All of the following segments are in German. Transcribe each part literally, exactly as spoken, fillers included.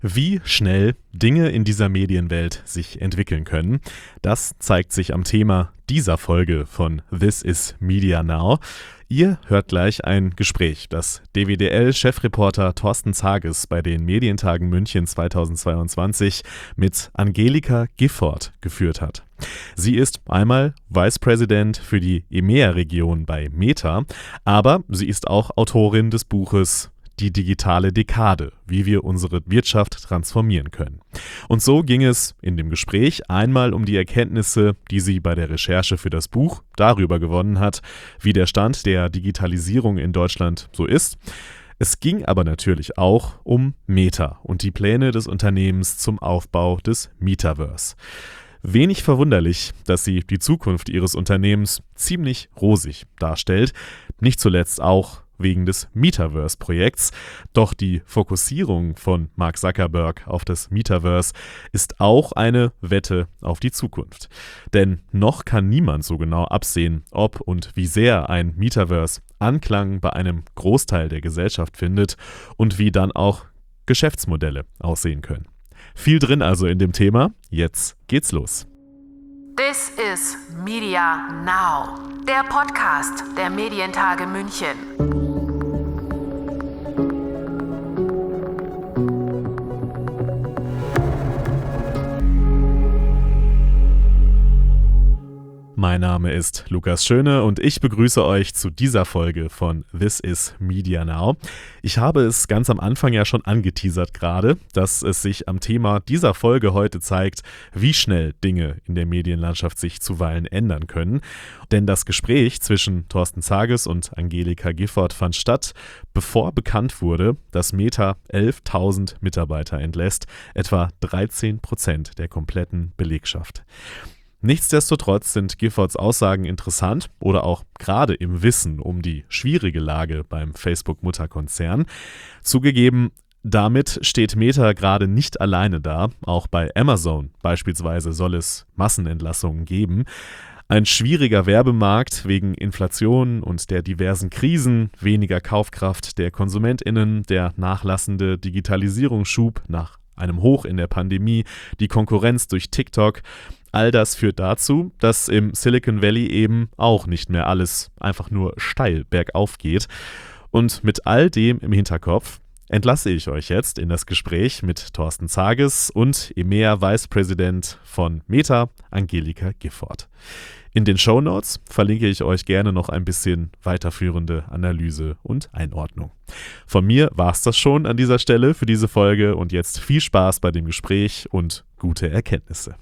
Wie schnell Dinge in dieser Medienwelt sich entwickeln können, das zeigt sich am Thema dieser Folge von This is Media Now. Ihr hört gleich ein Gespräch, das D W D L-Chefreporter Thorsten Zages bei den Medientagen München zweitausendzweiundzwanzig mit Angelika Gifford geführt hat. Sie ist einmal Vice President für die E M E A-Region bei Meta, aber sie ist auch Autorin des Buches Die digitale Dekade, wie wir unsere Wirtschaft transformieren können. Und so ging es in dem Gespräch einmal um die Erkenntnisse, die sie bei der Recherche für das Buch darüber gewonnen hat, wie der Stand der Digitalisierung in Deutschland so ist. Es ging aber natürlich auch um Meta und die Pläne des Unternehmens zum Aufbau des Metaverse. Wenig verwunderlich, dass sie die Zukunft ihres Unternehmens ziemlich rosig darstellt, nicht zuletzt auch wegen des Metaverse-Projekts. Doch die Fokussierung von Mark Zuckerberg auf das Metaverse ist auch eine Wette auf die Zukunft. Denn noch kann niemand so genau absehen, ob und wie sehr ein Metaverse Anklang bei einem Großteil der Gesellschaft findet und wie dann auch Geschäftsmodelle aussehen können. Viel drin also in dem Thema. Jetzt geht's los. This is Media Now, der Podcast der Medientage München. Mein Name ist Lukas Schöne und ich begrüße euch zu dieser Folge von This is Media Now. Ich habe es ganz am Anfang ja schon angeteasert gerade, dass es sich am Thema dieser Folge heute zeigt, wie schnell Dinge in der Medienlandschaft sich zuweilen ändern können. Denn das Gespräch zwischen Thorsten Zages und Angelika Gifford fand statt, bevor bekannt wurde, dass Meta elftausend Mitarbeiter entlässt, etwa dreizehn Prozent der kompletten Belegschaft. Nichtsdestotrotz sind Giffords Aussagen interessant oder auch gerade im Wissen um die schwierige Lage beim Facebook-Mutterkonzern. Zugegeben, damit steht Meta gerade nicht alleine da. Auch bei Amazon beispielsweise soll es Massenentlassungen geben. Ein schwieriger Werbemarkt wegen Inflation und der diversen Krisen, weniger Kaufkraft der KonsumentInnen, der nachlassende Digitalisierungsschub nach einem Hoch in der Pandemie, die Konkurrenz durch TikTok. All das führt dazu, dass im Silicon Valley eben auch nicht mehr alles einfach nur steil bergauf geht. Und mit all dem im Hinterkopf entlasse ich euch jetzt in das Gespräch mit Thorsten Zages und E M E A Vice President von Meta, Angelika Gifford. In den Shownotes verlinke ich euch gerne noch ein bisschen weiterführende Analyse und Einordnung. Von mir war es das schon an dieser Stelle für diese Folge und jetzt viel Spaß bei dem Gespräch und gute Erkenntnisse.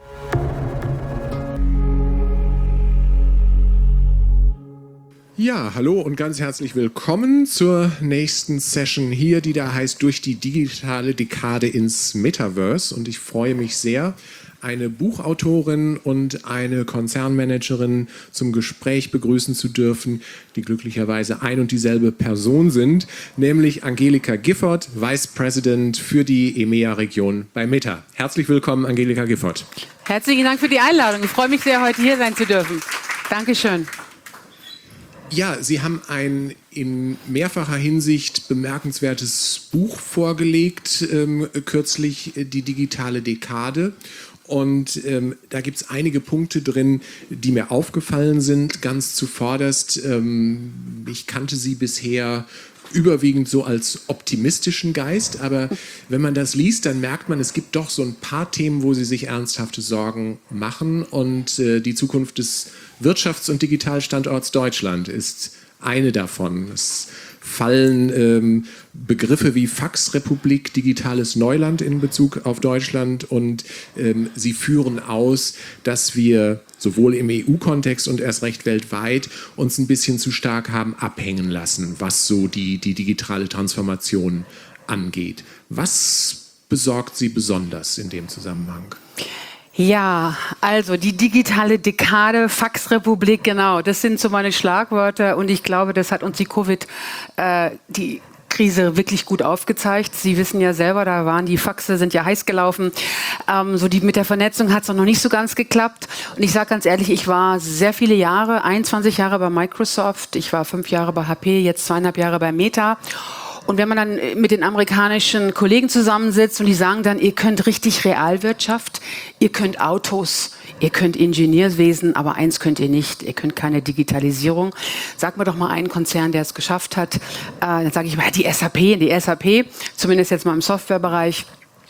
Ja, hallo und ganz herzlich willkommen zur nächsten Session hier, die da heißt Durch die digitale Dekade ins Metaverse. Und ich freue mich sehr, eine Buchautorin und eine Konzernmanagerin zum Gespräch begrüßen zu dürfen, die glücklicherweise ein und dieselbe Person sind, nämlich Angelika Gifford, Vice President für die E M E A-Region bei Meta. Herzlich willkommen, Angelika Gifford. Herzlichen Dank für die Einladung. Ich freue mich sehr, heute hier sein zu dürfen. Dankeschön. Ja, Sie haben ein in mehrfacher Hinsicht bemerkenswertes Buch vorgelegt, ähm, kürzlich Die digitale Dekade. Und ähm, da gibt es einige Punkte drin, die mir aufgefallen sind, ganz zuvorderst. Ähm, ich kannte Sie bisher überwiegend so als optimistischen Geist, aber wenn man das liest, dann merkt man, es gibt doch so ein paar Themen, wo Sie sich ernsthafte Sorgen machen und äh, die Zukunft des Wirtschafts- und Digitalstandorts Deutschland ist eine davon. Es fallen ähm, Begriffe wie Faxrepublik, digitales Neuland in Bezug auf Deutschland und ähm, sie führen aus, dass wir sowohl im E U-Kontext und erst recht weltweit uns ein bisschen zu stark haben abhängen lassen, was so die, die digitale Transformation angeht. Was besorgt Sie besonders in dem Zusammenhang? Ja, also die digitale Dekade, Faxrepublik, genau, das sind so meine Schlagwörter und ich glaube, das hat uns die Covid, äh, die Krise wirklich gut aufgezeigt. Sie wissen ja selber, da waren die Faxe, sind ja heiß gelaufen. Ähm, so die, mit der Vernetzung hat es noch nicht so ganz geklappt. Und ich sage ganz ehrlich, ich war sehr viele Jahre, einundzwanzig Jahre bei Microsoft, ich war fünf Jahre bei H P, jetzt zweieinhalb Jahre bei Meta. Und wenn man dann mit den amerikanischen Kollegen zusammensitzt und die sagen dann, ihr könnt richtig Realwirtschaft, ihr könnt Autos, ihr könnt Ingenieurswesen, aber eins könnt ihr nicht, ihr könnt keine Digitalisierung. Sag mir doch mal einen Konzern, der es geschafft hat. Äh, dann sage ich mal, die S A P, die S A P, zumindest jetzt mal im Softwarebereich.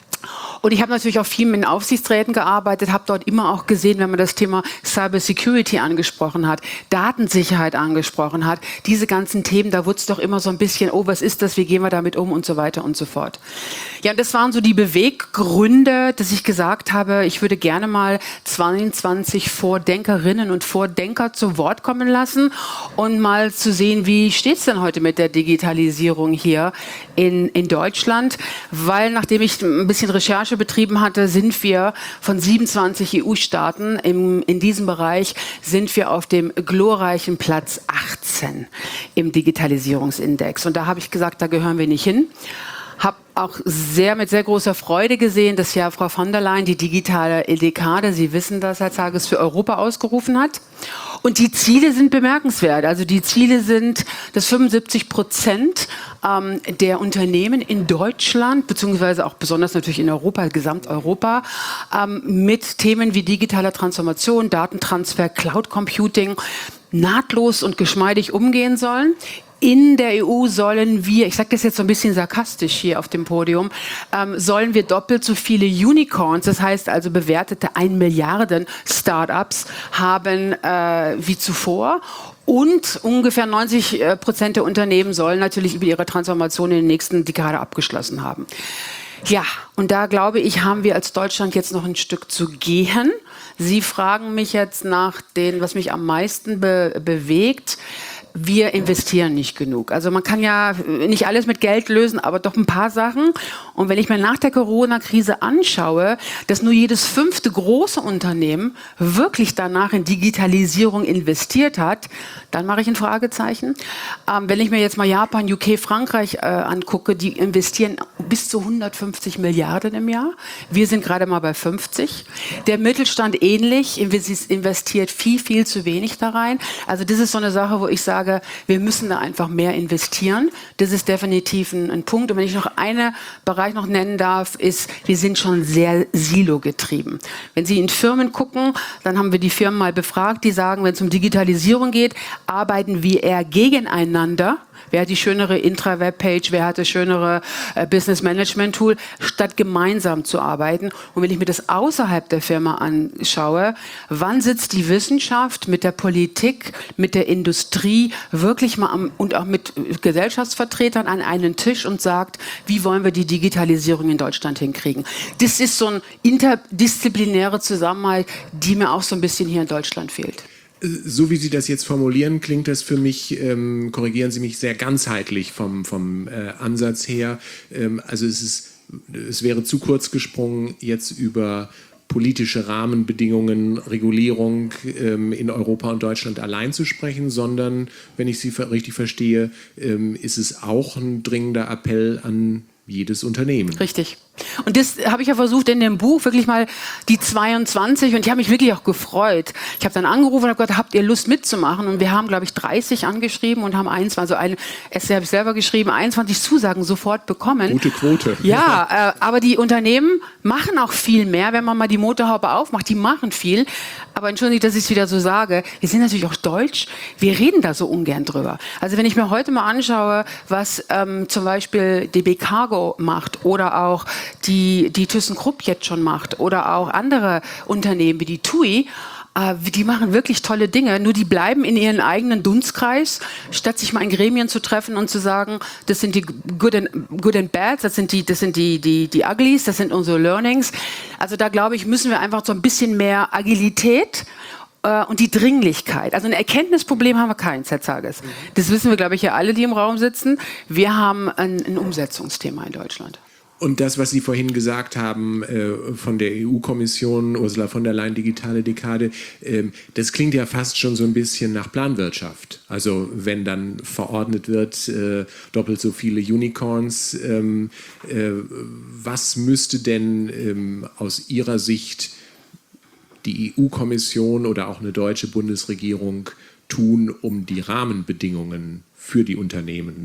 Und ich habe natürlich auch viel mit den Aufsichtsräten gearbeitet, habe dort immer auch gesehen, wenn man das Thema Cybersecurity angesprochen hat, Datensicherheit angesprochen hat, diese ganzen Themen, da wurde es doch immer so ein bisschen, oh, was ist das, wie gehen wir damit um und so weiter und so fort. Ja, und das waren so die Beweggründe, dass ich gesagt habe, ich würde gerne mal zweiundzwanzig Vordenkerinnen und Vordenker zu Wort kommen lassen und mal zu sehen, wie steht es denn heute mit der Digitalisierung hier in, in Deutschland, weil nachdem ich ein bisschen Recherche betrieben hatte, sind wir von siebenundzwanzig E U-Staaten im, in diesem Bereich sind wir auf dem glorreichen Platz achtzehn im Digitalisierungsindex. Und da habe ich gesagt, da gehören wir nicht hin. Habe auch sehr mit sehr großer Freude gesehen, dass ja Frau von der Leyen die digitale Dekade, Sie wissen das, Herr Zages, für Europa ausgerufen hat. Und die Ziele sind bemerkenswert. Also die Ziele sind, dass fünfundsiebzig Prozent ähm, der Unternehmen in Deutschland, beziehungsweise auch besonders natürlich in Europa, Gesamteuropa, ähm, mit Themen wie digitaler Transformation, Datentransfer, Cloud Computing nahtlos und geschmeidig umgehen sollen. In der E U sollen wir, ich sage das jetzt so ein bisschen sarkastisch hier auf dem Podium, ähm, sollen wir doppelt so viele Unicorns, das heißt also bewertete ein Milliarden Startups haben äh, wie zuvor. Und ungefähr neunzig Prozent der Unternehmen sollen natürlich über ihre Transformation in der nächsten Dekade abgeschlossen haben. Ja, und da glaube ich, haben wir als Deutschland jetzt noch ein Stück zu gehen. Sie fragen mich jetzt nach dem, was mich am meisten be- bewegt. Wir investieren nicht genug. Also man kann ja nicht alles mit Geld lösen, aber doch ein paar Sachen. Und wenn ich mir nach der Corona-Krise anschaue, dass nur jedes fünfte große Unternehmen wirklich danach in Digitalisierung investiert hat, dann mache ich ein Fragezeichen. Ähm, wenn ich mir jetzt mal Japan, U K, Frankreich äh, angucke, die investieren bis zu hundertfünfzig Milliarden im Jahr. Wir sind gerade mal bei fünfzig. Der Mittelstand ähnlich, investiert viel, viel zu wenig da rein. Also das ist so eine Sache, wo ich sage, wir müssen da einfach mehr investieren. Das ist definitiv ein, ein Punkt. Und wenn ich noch einen Bereich noch nennen darf, ist, wir sind schon sehr silo-getrieben. Wenn Sie in Firmen gucken, dann haben wir die Firmen mal befragt, die sagen, wenn es um Digitalisierung geht, arbeiten wir eher gegeneinander. Wer hat die schönere Intra-Web-Page, wer hat das schönere äh, Business-Management-Tool, statt gemeinsam zu arbeiten. Und wenn ich mir das außerhalb der Firma anschaue, wann sitzt die Wissenschaft mit der Politik, mit der Industrie wirklich mal am, und auch mit Gesellschaftsvertretern an einen Tisch und sagt, wie wollen wir die Digitalisierung in Deutschland hinkriegen? Das ist so eine interdisziplinäre Zusammenhalt, die mir auch so ein bisschen hier in Deutschland fehlt. So wie Sie das jetzt formulieren, klingt das für mich, ähm, korrigieren Sie mich, sehr ganzheitlich vom, vom äh, Ansatz her. Ähm, also es ist, es wäre zu kurz gesprungen, jetzt über politische Rahmenbedingungen, Regulierung ähm, in Europa und Deutschland allein zu sprechen, sondern, wenn ich Sie richtig verstehe, ähm, ist es auch ein dringender Appell an jedes Unternehmen. Richtig. Und das habe ich ja versucht in dem Buch, wirklich mal die zweiundzwanzig, und ich habe mich wirklich auch gefreut. Ich habe dann angerufen und habe gesagt, habt ihr Lust mitzumachen? Und wir haben, glaube ich, dreißig angeschrieben und haben einundzwanzig, also ein Essay habe ich selber geschrieben, einundzwanzig Zusagen sofort bekommen. Gute Quote. Ja, äh, aber die Unternehmen machen auch viel mehr, wenn man mal die Motorhaube aufmacht, die machen viel. Aber entschuldigt, dass ich es wieder so sage, wir sind natürlich auch deutsch, wir reden da so ungern drüber. Also wenn ich mir heute mal anschaue, was ähm, zum Beispiel D B Cargo macht oder auch die, die ThyssenKrupp jetzt schon macht oder auch andere Unternehmen wie die T U I, äh, die machen wirklich tolle Dinge, nur die bleiben in ihren eigenen Dunstkreis, statt sich mal in Gremien zu treffen und zu sagen, das sind die Good and, good and Bads, das sind die, das sind die, die, die Uglies, das sind unsere Learnings. Also da glaube ich, müssen wir einfach so ein bisschen mehr Agilität äh, und die Dringlichkeit. Also ein Erkenntnisproblem haben wir keins, Herr Zages. Das wissen wir, glaube ich, ja alle, die im Raum sitzen. Wir haben ein, ein Umsetzungsthema in Deutschland. Und das, was Sie vorhin gesagt haben äh, von der E U-Kommission, Ursula von der Leyen, digitale Dekade, ähm, das klingt ja fast schon so ein bisschen nach Planwirtschaft. Also wenn dann verordnet wird, äh, doppelt so viele Unicorns, ähm, äh, was müsste denn ähm, aus Ihrer Sicht die E U-Kommission oder auch eine deutsche Bundesregierung tun, um die Rahmenbedingungen für die Unternehmen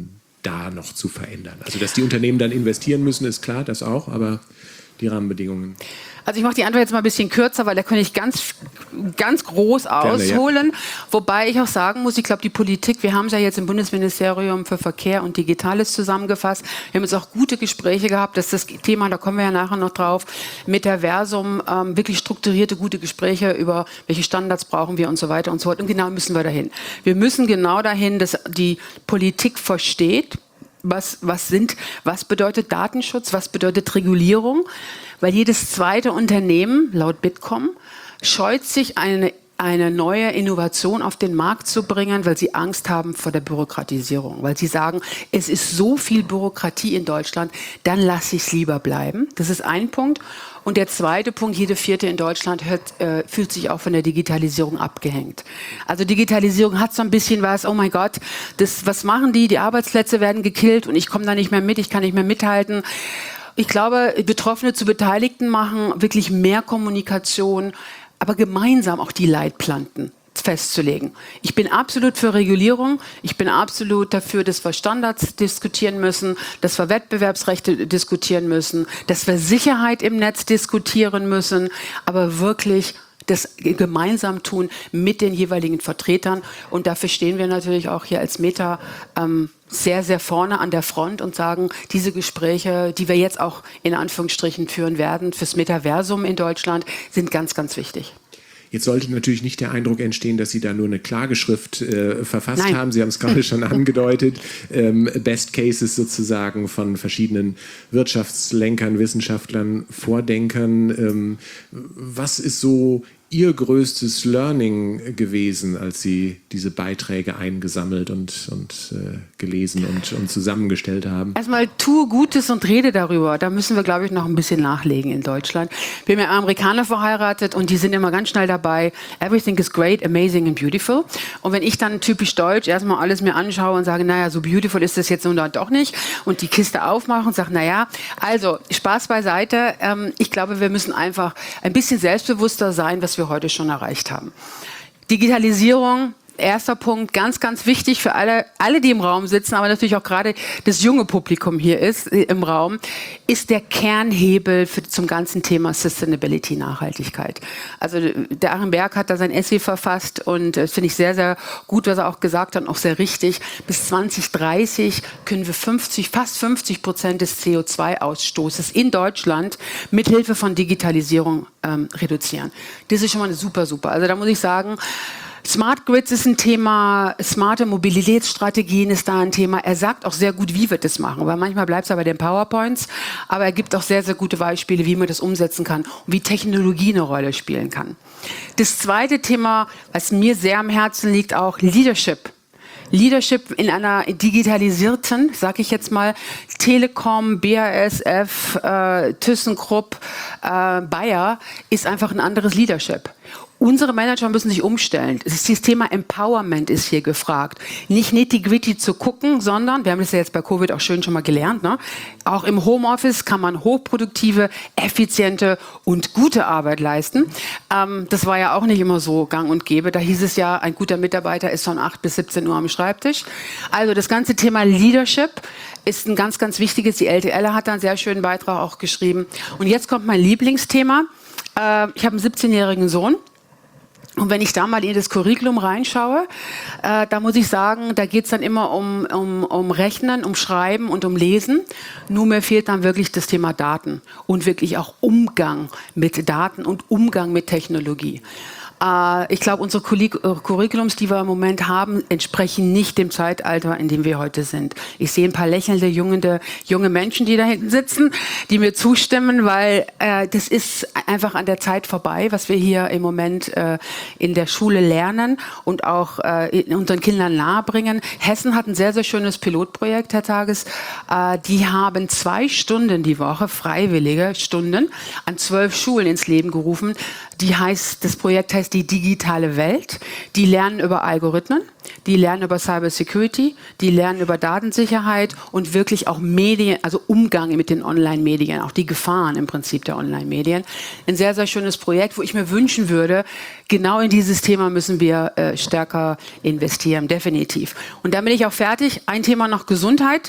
da noch zu verändern? Also, dass die Unternehmen dann investieren müssen, ist klar, das auch, aber die Rahmenbedingungen. Also ich mache die Antwort jetzt mal ein bisschen kürzer, weil da könnte ich ganz, ganz groß ausholen. Gerne, ja. Wobei ich auch sagen muss, ich glaube, die Politik, wir haben es ja jetzt im Bundesministerium für Verkehr und Digitales zusammengefasst. Wir haben jetzt auch gute Gespräche gehabt, dass das Thema, da kommen wir ja nachher noch drauf, Metaversum, ähm, wirklich strukturierte, gute Gespräche über welche Standards brauchen wir und so weiter und so fort. Und genau müssen wir dahin. Wir müssen genau dahin, dass die Politik versteht, Was, was, sind, was bedeutet Datenschutz, was bedeutet Regulierung? Weil jedes zweite Unternehmen, laut Bitkom, scheut sich, eine, eine neue Innovation auf den Markt zu bringen, weil sie Angst haben vor der Bürokratisierung. Weil sie sagen, es ist so viel Bürokratie in Deutschland, dann lasse ich es lieber bleiben. Das ist ein Punkt. Und der zweite Punkt, jede Vierte in Deutschland hört, äh, fühlt sich auch von der Digitalisierung abgehängt. Also Digitalisierung hat so ein bisschen was, oh mein Gott, das, was machen die? Die Arbeitsplätze werden gekillt und ich komme da nicht mehr mit, ich kann nicht mehr mithalten. Ich glaube, Betroffene zu Beteiligten machen, wirklich mehr Kommunikation, aber gemeinsam auch die Leitplanken festzulegen. Ich bin absolut für Regulierung. Ich bin absolut dafür, dass wir Standards diskutieren müssen, dass wir Wettbewerbsrechte diskutieren müssen, dass wir Sicherheit im Netz diskutieren müssen, aber wirklich das gemeinsam tun mit den jeweiligen Vertretern. Und dafür stehen wir natürlich auch hier als Meta ähm, sehr, sehr vorne an der Front und sagen, diese Gespräche, die wir jetzt auch in Anführungsstrichen führen werden, fürs Metaversum in Deutschland, sind ganz, ganz wichtig. Jetzt sollte natürlich nicht der Eindruck entstehen, dass Sie da nur eine Klageschrift äh, verfasst Nein. haben. Sie haben es gerade schon angedeutet. Ähm, Best Cases sozusagen von verschiedenen Wirtschaftslenkern, Wissenschaftlern, Vordenkern. Ähm, was ist so Ihr größtes Learning gewesen, als Sie diese Beiträge eingesammelt und, und äh, gelesen und, und zusammengestellt haben? Erstmal tue Gutes und rede darüber. Da müssen wir, glaube ich, noch ein bisschen nachlegen in Deutschland. Ich bin mit Amerikanern verheiratet und die sind immer ganz schnell dabei. Everything is great, amazing and beautiful. Und wenn ich dann typisch deutsch erstmal alles mir anschaue und sage, naja, so beautiful ist das jetzt nun doch nicht und die Kiste aufmache und sage, naja, also Spaß beiseite. Ähm, ich glaube, wir müssen einfach ein bisschen selbstbewusster sein, was wir heute schon erreicht haben. Digitalisierung, erster Punkt, ganz, ganz wichtig für alle, alle, die im Raum sitzen, aber natürlich auch gerade das junge Publikum hier ist äh, im Raum, ist der Kernhebel für, zum ganzen Thema Sustainability, Nachhaltigkeit. Also der Achim Berg hat da sein Essay verfasst und das äh, finde ich sehr, sehr gut, was er auch gesagt hat und auch sehr richtig. Bis zwanzig dreißig können wir fünfzig, fast fünfzig Prozent des C O zwei Ausstoßes in Deutschland mithilfe von Digitalisierung ähm, reduzieren. Das ist schon mal super, super. Also da muss ich sagen, Smart Grids ist ein Thema, smarte Mobilitätsstrategien ist da ein Thema. Er sagt auch sehr gut, wie wir das machen, weil manchmal bleibt es ja bei den PowerPoints, aber er gibt auch sehr, sehr gute Beispiele, wie man das umsetzen kann und wie Technologie eine Rolle spielen kann. Das zweite Thema, was mir sehr am Herzen liegt, auch Leadership. Leadership in einer digitalisierten, sage ich jetzt mal, Telekom, B A S F, äh, ThyssenKrupp, äh, Bayer, ist einfach ein anderes Leadership. Unsere Manager müssen sich umstellen. Das Thema Empowerment ist hier gefragt. Nicht nitty-gritty zu gucken, sondern, wir haben das ja jetzt bei Covid auch schön schon mal gelernt, ne? Auch im Homeoffice kann man hochproduktive, effiziente und gute Arbeit leisten. Ähm, das war ja auch nicht immer so gang und gäbe. Da hieß es ja, ein guter Mitarbeiter ist von acht bis siebzehn Uhr am Schreibtisch. Also das ganze Thema Leadership ist ein ganz, ganz wichtiges. Die L T L hat da einen sehr schönen Beitrag auch geschrieben. Und jetzt kommt mein Lieblingsthema. Äh, ich habe einen siebzehnjährigen Sohn. Und wenn ich da mal in das Curriculum reinschaue, äh, da muss ich sagen, da geht es dann immer um, um, um Rechnen, um Schreiben und um Lesen. Nur mir fehlt dann wirklich das Thema Daten und wirklich auch Umgang mit Daten und Umgang mit Technologie. Ich glaube, unsere Curriculums, die wir im Moment haben, entsprechen nicht dem Zeitalter, in dem wir heute sind. Ich sehe ein paar lächelnde, junge, junge Menschen, die da hinten sitzen, die mir zustimmen, weil äh, das ist einfach an der Zeit vorbei, was wir hier im Moment äh, in der Schule lernen und auch äh, unseren Kindern nahebringen. Hessen hat ein sehr, sehr schönes Pilotprojekt, Herr Tages. Äh, die haben zwei Stunden die Woche, freiwillige Stunden, an zwölf Schulen ins Leben gerufen. Die heißt, das Projekt heißt ist die digitale Welt. Die lernen über Algorithmen, die lernen über Cybersecurity, die lernen über Datensicherheit und wirklich auch Medien, also Umgang mit den Online-Medien, auch die Gefahren im Prinzip der Online-Medien. Ein sehr, sehr schönes Projekt, wo ich mir wünschen würde, genau in dieses Thema müssen wir äh, stärker investieren, definitiv. Und dann bin ich auch fertig. Ein Thema noch: Gesundheit.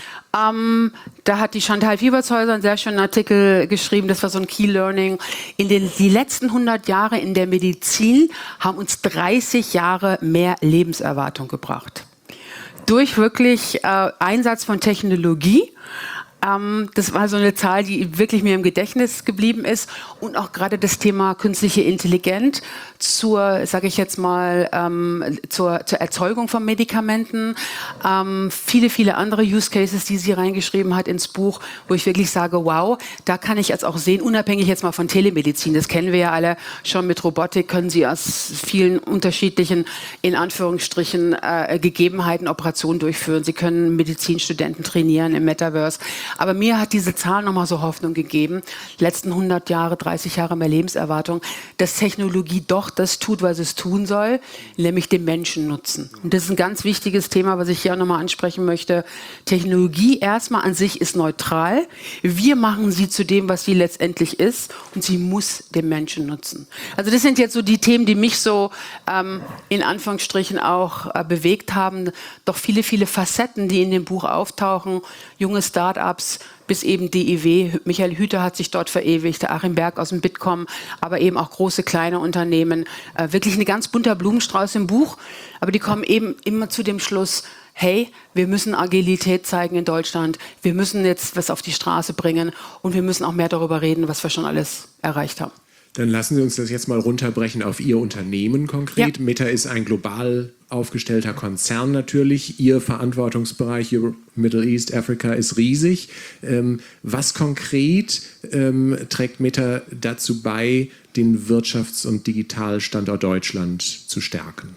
Ähm, da hat die Chantal Fiebershäuser einen sehr schönen Artikel geschrieben, das war so ein Key Learning. In den die letzten hundert Jahre in der Medizin haben uns dreißig Jahre mehr Lebenserwartung gebracht. Durch wirklich äh, Einsatz von Technologie. Ähm, das war so eine Zahl, die wirklich mir im Gedächtnis geblieben ist. Und auch gerade das Thema künstliche Intelligenz zur, sage ich jetzt mal, ähm, zur, zur Erzeugung von Medikamenten. Ähm, viele, viele andere Use Cases, die sie reingeschrieben hat ins Buch, wo ich wirklich sage, wow, da kann ich jetzt auch sehen, unabhängig jetzt mal von Telemedizin, das kennen wir ja alle schon, mit Robotik können sie aus vielen unterschiedlichen, in Anführungsstrichen, äh, Gegebenheiten Operationen durchführen. Sie können Medizinstudenten trainieren im Metaverse. Aber mir hat diese Zahl nochmal so Hoffnung gegeben, letzten hundert Jahre, dreißig Jahre mehr Lebenserwartung, dass Technologie doch das tut, was es tun soll, nämlich den Menschen nutzen. Und das ist ein ganz wichtiges Thema, was ich hier auch nochmal ansprechen möchte. Technologie erstmal an sich ist neutral. Wir machen sie zu dem, was sie letztendlich ist, und sie muss den Menschen nutzen. Also das sind jetzt so die Themen, die mich so ähm, in Anführungsstrichen auch äh, bewegt haben. Doch viele, viele Facetten, die in dem Buch auftauchen, junge Start-ups, bis eben D I W. Michael Hüter hat sich dort verewigt, der Achim Berg aus dem Bitkom, aber eben auch große, kleine Unternehmen. Äh, wirklich ein ganz bunter Blumenstrauß im Buch, aber die kommen eben immer zu dem Schluss, hey, wir müssen Agilität zeigen in Deutschland, wir müssen jetzt was auf die Straße bringen und wir müssen auch mehr darüber reden, was wir schon alles erreicht haben. Dann lassen Sie uns das jetzt mal runterbrechen auf Ihr Unternehmen konkret. Ja. Meta ist ein global aufgestellter Konzern natürlich. Ihr Verantwortungsbereich Europe, Middle East, Africa ist riesig. Ähm, was konkret ähm, trägt Meta dazu bei, den Wirtschafts- und Digitalstandort Deutschland zu stärken?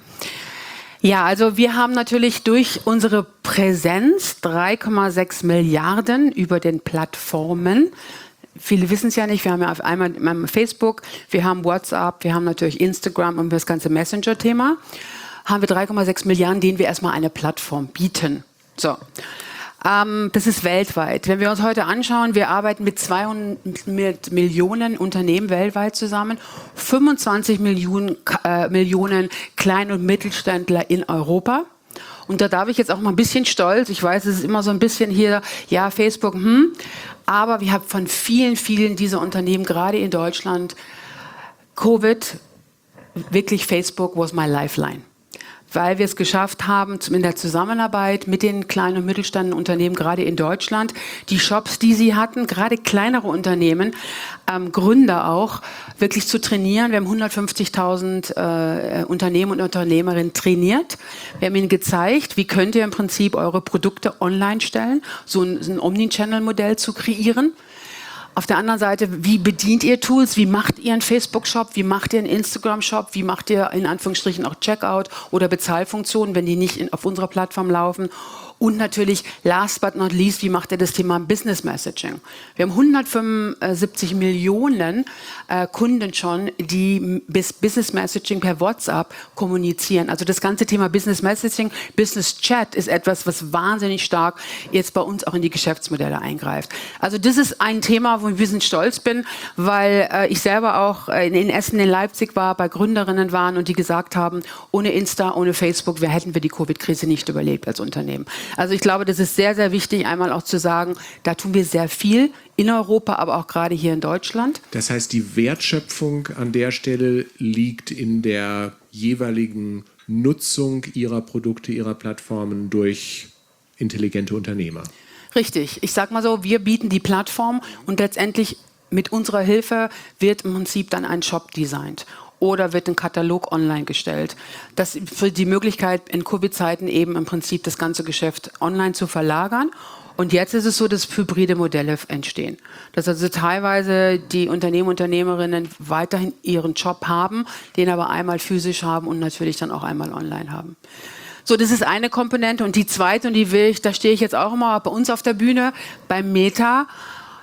Ja, also wir haben natürlich durch unsere Präsenz drei Komma sechs Milliarden über den Plattformen. Viele wissen es ja nicht, wir haben ja auf einmal Facebook, wir haben WhatsApp, wir haben natürlich Instagram und das ganze Messenger-Thema. Haben wir drei Komma sechs Milliarden, denen wir erstmal eine Plattform bieten. So, ähm, das ist weltweit. Wenn wir uns heute anschauen, wir arbeiten mit zweihundert Millionen Unternehmen weltweit zusammen, fünfundzwanzig Millionen, äh, Millionen Klein- und Mittelständler in Europa. Und da darf ich jetzt auch mal ein bisschen stolz, ich weiß, es ist immer so ein bisschen hier, ja, Facebook, hm, aber wir haben von vielen, vielen dieser Unternehmen, gerade in Deutschland, Covid, wirklich Facebook was my lifeline. Weil wir es geschafft haben, in der Zusammenarbeit mit den kleinen und mittelständischen Unternehmen, gerade in Deutschland, die Shops, die sie hatten, gerade kleinere Unternehmen, ähm, Gründer auch, wirklich zu trainieren. Wir haben hundertfünfzigtausend äh, Unternehmen und Unternehmerinnen trainiert. Wir haben ihnen gezeigt, wie könnt ihr im Prinzip eure Produkte online stellen, so ein, ein Omnichannel-Modell zu kreieren. Auf der anderen Seite, wie bedient ihr Tools? Wie macht ihr einen Facebook-Shop? Wie macht ihr einen Instagram-Shop? Wie macht ihr in Anführungsstrichen auch Checkout oder Bezahlfunktionen, wenn die nicht in, auf unserer Plattform laufen? Und natürlich, last but not least, wie macht ihr das Thema Business Messaging? Wir haben hundertfünfundsiebzig Millionen äh, Kunden schon, die bis Business Messaging per WhatsApp kommunizieren. Also das ganze Thema Business Messaging, Business Chat ist etwas, was wahnsinnig stark jetzt bei uns auch in die Geschäftsmodelle eingreift. Also das ist ein Thema, wo ich ein bisschen stolz bin, weil äh, ich selber auch in, in Essen, in Leipzig war, bei Gründerinnen waren und die gesagt haben, ohne Insta, ohne Facebook, wir hätten wir die Covid-Krise nicht überlebt als Unternehmen. Also ich glaube, das ist sehr, sehr wichtig, einmal auch zu sagen, da tun wir sehr viel in Europa, aber auch gerade hier in Deutschland. Das heißt, die Wertschöpfung an der Stelle liegt in der jeweiligen Nutzung Ihrer Produkte, Ihrer Plattformen durch intelligente Unternehmer. Richtig. Ich sage mal so, wir bieten die Plattform und letztendlich mit unserer Hilfe wird im Prinzip dann ein Shop designt. Oder wird ein Katalog online gestellt. Das für die Möglichkeit, in Covid-Zeiten eben im Prinzip das ganze Geschäft online zu verlagern. Und jetzt ist es so, dass hybride Modelle entstehen. Dass also teilweise die Unternehmer und Unternehmerinnen weiterhin ihren Job haben, den aber einmal physisch haben und natürlich dann auch einmal online haben. So, das ist eine Komponente. Und die zweite, und die will ich, da stehe ich jetzt auch immer bei uns auf der Bühne, beim Meta.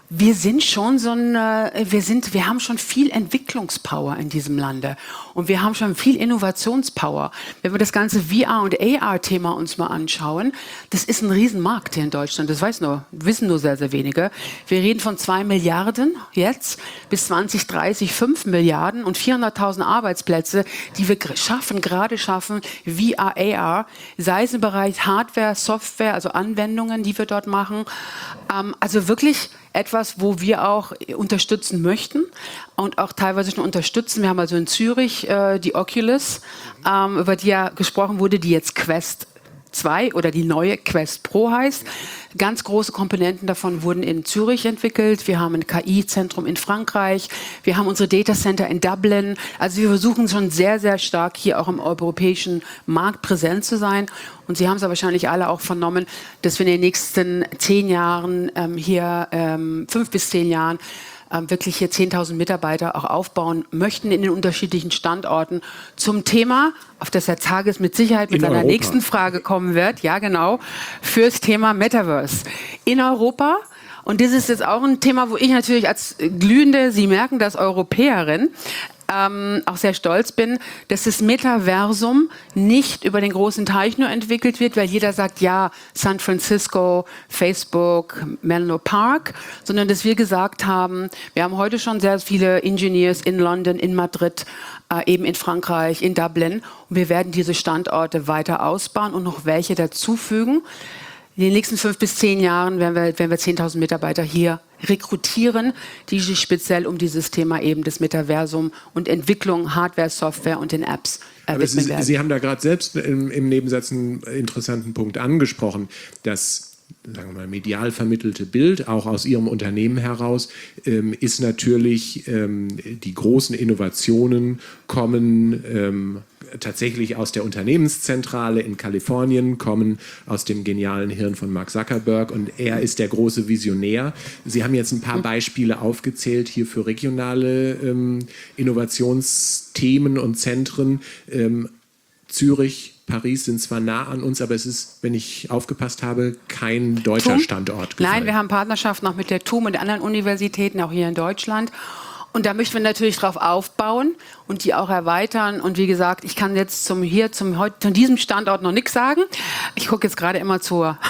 wir sind schon so ein, wir sind, wir haben schon viel Entwicklungspower in diesem Lande und wir haben schon viel Innovationspower. Wenn wir das ganze V R und A R-Thema uns mal anschauen, das ist ein Riesenmarkt hier in Deutschland. Das weiß nur, wissen nur sehr, sehr wenige. Wir reden von zwei Milliarden jetzt bis zwanzig dreißig fünf Milliarden und vierhunderttausend Arbeitsplätze, die wir schaffen, gerade schaffen, V R, A R, sei es im Bereich Hardware, Software, also Anwendungen, die wir dort machen. Ähm, also wirklich etwas, wo wir auch unterstützen möchten und auch teilweise schon unterstützen. Wir haben also in Zürich äh, die Oculus, ähm, über die ja gesprochen wurde, die jetzt Quest zwei oder die neue Quest Pro heißt. Ganz große Komponenten davon wurden in Zürich entwickelt. Wir haben ein K I-Zentrum in Frankreich. Wir haben unsere Datacenter in Dublin. Also wir versuchen schon sehr, sehr stark hier auch im europäischen Markt präsent zu sein. Und Sie haben es ja wahrscheinlich alle auch vernommen, dass wir in den nächsten zehn Jahren ähm, hier, ähm, fünf bis zehn Jahren, wirklich hier zehntausend Mitarbeiter auch aufbauen möchten in den unterschiedlichen Standorten zum Thema, auf das Herr Zages mit Sicherheit mit in seiner Europa. nächsten Frage kommen wird, ja genau, fürs Thema Metaverse in Europa. Und das ist jetzt auch ein Thema, wo ich natürlich als glühende, Sie merken das, Europäerin, Ähm, auch sehr stolz bin, dass das Metaversum nicht über den großen Teich nur entwickelt wird, weil jeder sagt, ja, San Francisco, Facebook, Menlo Park, sondern dass wir gesagt haben, wir haben heute schon sehr viele Engineers in London, in Madrid, äh, eben in Frankreich, in Dublin und wir werden diese Standorte weiter ausbauen und noch welche dazufügen. In den nächsten fünf bis zehn Jahren werden wir, werden wir zehntausend Mitarbeiter hier rekrutieren, die sich speziell um dieses Thema eben des Metaversum und Entwicklung, Hardware, Software und den Apps äh, Aber widmen Sie, werden. Sie haben da gerade selbst im, im Nebensatz einen interessanten Punkt angesprochen, dass sagen wir mal, medial vermittelte Bild, auch aus Ihrem Unternehmen heraus, ähm, ist natürlich, ähm, die großen Innovationen kommen ähm, tatsächlich aus der Unternehmenszentrale in Kalifornien, kommen aus dem genialen Hirn von Mark Zuckerberg und er ist der große Visionär. Sie haben jetzt ein paar Beispiele aufgezählt hier für regionale ähm, Innovationsthemen und Zentren. Ähm, Zürich, Paris sind zwar nah an uns, aber es ist, wenn ich aufgepasst habe, kein deutscher TUM? Standort gefallen. Nein, wir haben Partnerschaften auch mit der TUM und anderen Universitäten, auch hier in Deutschland. Und da möchten wir natürlich drauf aufbauen und die auch erweitern. Und wie gesagt, ich kann jetzt zum hier zum heute von diesem Standort noch nichts sagen. Ich gucke jetzt gerade immer zur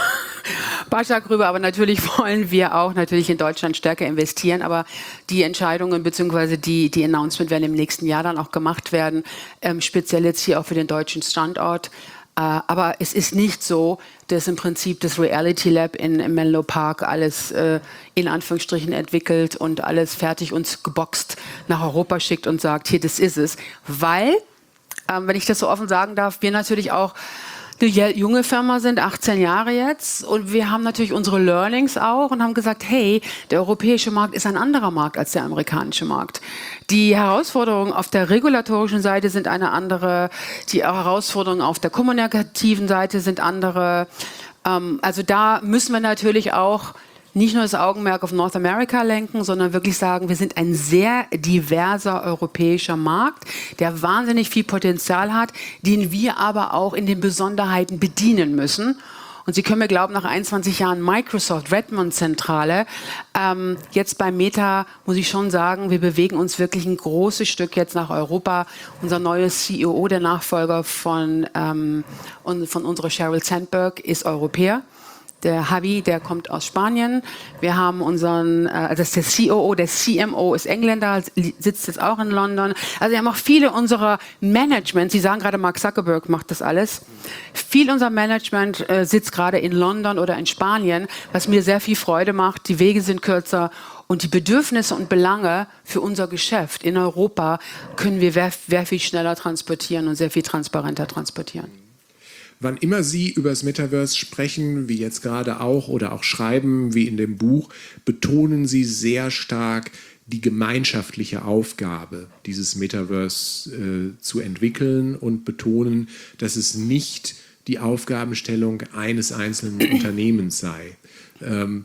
Baschak rüber, aber natürlich wollen wir auch natürlich in Deutschland stärker investieren. Aber die Entscheidungen bzw. die die Announcement werden im nächsten Jahr dann auch gemacht werden, ähm, speziell jetzt hier auch für den deutschen Standort. Aber es ist nicht so, dass im Prinzip das Reality Lab in, in Menlo Park alles äh, in Anführungsstrichen entwickelt und alles fertig uns geboxt nach Europa schickt und sagt, hier, das ist es. Weil, ähm, wenn ich das so offen sagen darf, wir natürlich auch eine junge Firma sind, achtzehn Jahre jetzt, und wir haben natürlich unsere Learnings auch und haben gesagt, hey, der europäische Markt ist ein anderer Markt als der amerikanische Markt. Die Herausforderungen auf der regulatorischen Seite sind eine andere, die Herausforderungen auf der kommunikativen Seite sind andere. Ähm, also da müssen wir natürlich auch nicht nur das Augenmerk auf North America lenken, sondern wirklich sagen, wir sind ein sehr diverser europäischer Markt, der wahnsinnig viel Potenzial hat, den wir aber auch in den Besonderheiten bedienen müssen. Und Sie können mir glauben, nach einundzwanzig Jahren Microsoft Redmond Zentrale, ähm, jetzt bei Meta muss ich schon sagen, wir bewegen uns wirklich ein großes Stück jetzt nach Europa. Unser neues C E O, der Nachfolger von, ähm, von unserer Sheryl Sandberg, ist Europäer. Der Javi, der kommt aus Spanien. Wir haben unseren, äh, das ist der C O O, der C M O ist Engländer, sitzt jetzt auch in London. Also wir haben auch viele unserer Management, Sie sagen gerade, Mark Zuckerberg macht das alles. Viel unser Management äh, sitzt gerade in London oder in Spanien, was mir sehr viel Freude macht. Die Wege sind kürzer und die Bedürfnisse und Belange für unser Geschäft in Europa können wir sehr, sehr viel schneller transportieren und sehr viel transparenter transportieren. Wann immer Sie über das Metaverse sprechen, wie jetzt gerade auch, oder auch schreiben, wie in dem Buch, betonen Sie sehr stark die gemeinschaftliche Aufgabe, dieses Metaverse äh, zu entwickeln und betonen, dass es nicht die Aufgabenstellung eines einzelnen Unternehmens sei. Ähm,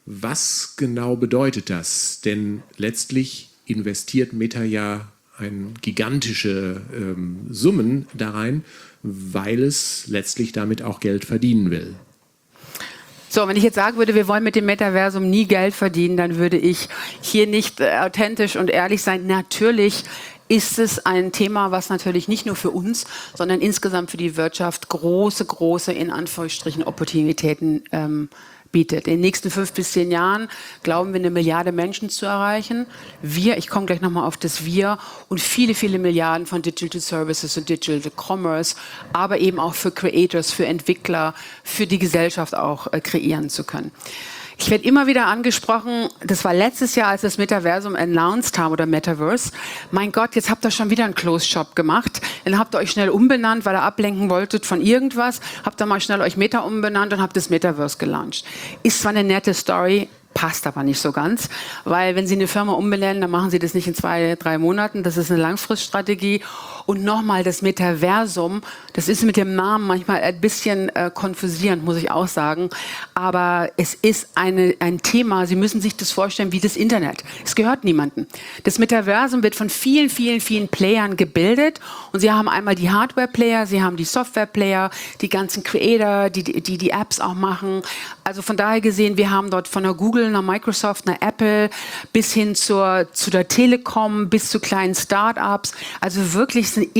was genau bedeutet das? Denn letztlich investiert Meta ja eine gigantische ähm, Summen da rein, weil es letztlich damit auch Geld verdienen will. So, wenn ich jetzt sagen würde, wir wollen mit dem Metaversum nie Geld verdienen, dann würde ich hier nicht äh, authentisch und ehrlich sein. Natürlich ist es ein Thema, was natürlich nicht nur für uns, sondern insgesamt für die Wirtschaft große, große, in Anführungsstrichen, Opportunitäten ähm, bietet. In den nächsten fünf bis zehn Jahren glauben wir, eine Milliarde Menschen zu erreichen. Wir, ich komme gleich nochmal auf das Wir, und viele, viele Milliarden von Digital Services und Digital Commerce, aber eben auch für Creators, für Entwickler, für die Gesellschaft auch äh, kreieren zu können. Ich werde immer wieder angesprochen, das war letztes Jahr, als wir das Metaversum announced haben, oder Metaverse. Mein Gott, jetzt habt ihr schon wieder einen Closed Shop gemacht. Dann habt ihr euch schnell umbenannt, weil ihr ablenken wolltet von irgendwas. Habt ihr mal schnell euch Meta umbenannt und habt das Metaverse gelauncht. Ist zwar eine nette Story, passt aber nicht so ganz, weil wenn Sie eine Firma umbenennen, dann machen Sie das nicht in zwei, drei Monaten. Das ist eine Langfriststrategie. Und nochmal, das Metaversum, das ist mit dem Namen manchmal ein bisschen äh, konfusierend, muss ich auch sagen. Aber es ist eine, ein Thema, Sie müssen sich das vorstellen wie das Internet. Es gehört niemandem. Das Metaversum wird von vielen, vielen, vielen Playern gebildet. Und Sie haben einmal die Hardware-Player, Sie haben die Software-Player, die ganzen Creator, die, die die Apps auch machen. Also von daher gesehen, wir haben dort von der Google, einer Microsoft, einer Apple bis hin zur, zu der Telekom, bis zu kleinen Start-ups. Also wirklich eine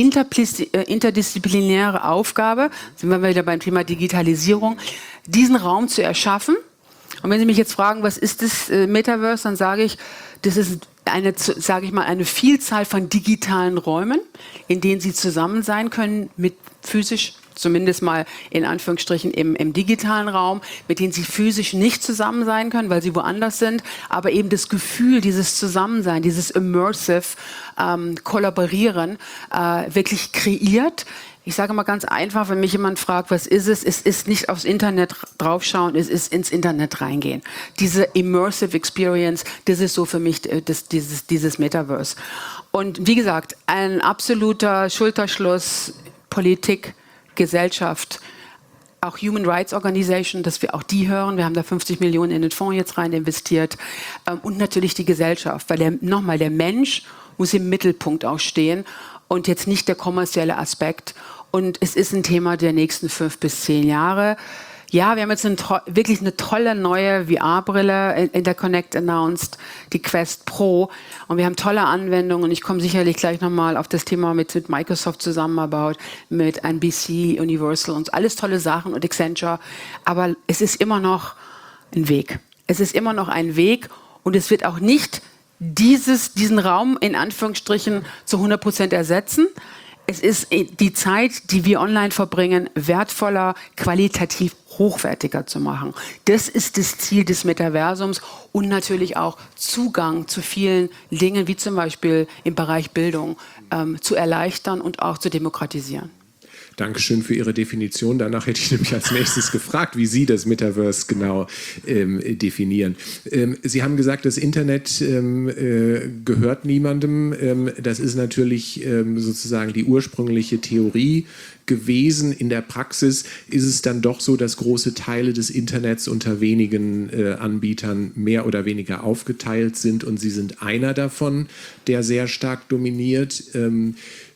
interdisziplinäre Aufgabe, sind wir wieder beim Thema Digitalisierung, diesen Raum zu erschaffen. Und wenn Sie mich jetzt fragen, was ist das äh, Metaverse, dann sage ich, das ist eine, sage ich mal, eine Vielzahl von digitalen Räumen, in denen Sie zusammen sein können, mit physisch, zumindest mal in Anführungsstrichen im, im digitalen Raum, mit denen Sie physisch nicht zusammen sein können, weil Sie woanders sind, aber eben das Gefühl, dieses Zusammensein, dieses Immersive ähm, Kollaborieren äh, wirklich kreiert. Ich sage mal ganz einfach, wenn mich jemand fragt, was ist es? Es ist nicht aufs Internet draufschauen, es ist ins Internet reingehen. Diese Immersive Experience, das ist so für mich das, dieses, dieses Metaverse. Und wie gesagt, ein absoluter Schulterschluss, Politik, Gesellschaft, auch Human Rights Organization, dass wir auch die hören. Wir haben da fünfzig Millionen in den Fonds jetzt rein investiert. Und natürlich die Gesellschaft, weil der, nochmal, der Mensch muss im Mittelpunkt auch stehen und jetzt nicht der kommerzielle Aspekt. Und es ist ein Thema der nächsten fünf bis zehn Jahre. Ja, wir haben jetzt eine, wirklich eine tolle neue V R-Brille in der Connect announced, die Quest Pro. Und wir haben tolle Anwendungen. Und ich komme sicherlich gleich nochmal auf das Thema mit, mit Microsoft Zusammenarbeit, mit N B C, Universal und alles tolle Sachen und Accenture. Aber es ist immer noch ein Weg. Es ist immer noch ein Weg. Und es wird auch nicht dieses, diesen Raum in Anführungsstrichen zu hundert Prozent ersetzen. Es ist die Zeit, die wir online verbringen, wertvoller, qualitativ hochwertiger zu machen. Das ist das Ziel des Metaversums und natürlich auch Zugang zu vielen Dingen, wie zum Beispiel im Bereich Bildung, ähm, zu erleichtern und auch zu demokratisieren. Dankeschön für Ihre Definition. Danach hätte ich nämlich als nächstes gefragt, wie Sie das Metaverse genau ähm, definieren. Ähm, Sie haben gesagt, das Internet ähm, äh, gehört niemandem. Ähm, das ist natürlich ähm, sozusagen die ursprüngliche Theorie gewesen. In der Praxis ist es dann doch so, dass große Teile des Internets unter wenigen äh, Anbietern mehr oder weniger aufgeteilt sind und Sie sind einer davon, der sehr stark dominiert. Ähm,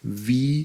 wie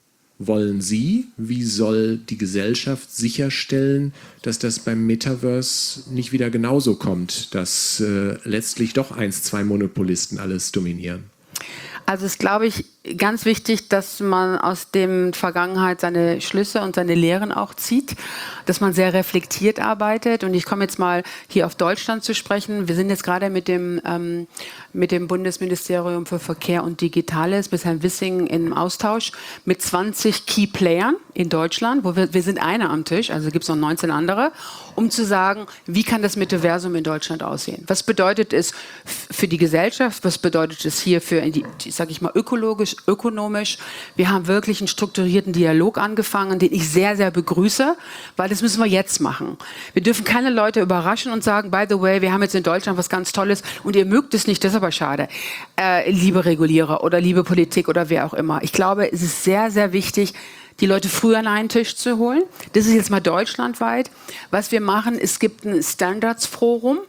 wollen Sie, wie soll die Gesellschaft sicherstellen, dass das beim Metaverse nicht wieder genauso kommt, dass äh, letztlich doch eins, zwei Monopolisten alles dominieren? Also es ist, glaube ich, ganz wichtig, dass man aus der Vergangenheit seine Schlüsse und seine Lehren auch zieht, dass man sehr reflektiert arbeitet. Und ich komme jetzt mal hier auf Deutschland zu sprechen. Wir sind jetzt gerade mit dem, ähm, mit dem Bundesministerium für Verkehr und Digitales, mit Herrn Wissing, im Austausch mit zwanzig Key Playern in Deutschland, wo wir, wir sind einer am Tisch, also gibt es noch neunzehn andere, um zu sagen, wie kann das Metaversum in Deutschland aussehen? Was bedeutet es für die Gesellschaft? Was bedeutet es hier für, die, sage ich mal, ökologisch, ökonomisch? Wir haben wirklich einen strukturierten Dialog angefangen, den ich sehr, sehr begrüße, weil das müssen wir jetzt machen. Wir dürfen keine Leute überraschen und sagen, by the way, wir haben jetzt in Deutschland was ganz Tolles und ihr mögt es nicht, das ist aber schade. Äh, liebe Regulierer oder liebe Politik oder wer auch immer. Ich glaube, es ist sehr, sehr wichtig, die Leute früher an einen Tisch zu holen. Das ist jetzt mal deutschlandweit. Was wir machen, es gibt ein Standards-Forum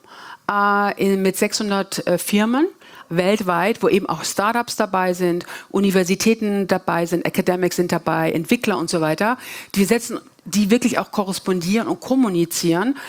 äh, mit sechshundert äh, Firmen weltweit, wo eben auch Startups dabei sind, Universitäten dabei sind, Academics sind dabei, Entwickler und so weiter. Die setzen, die wirklich auch korrespondieren und kommunizieren.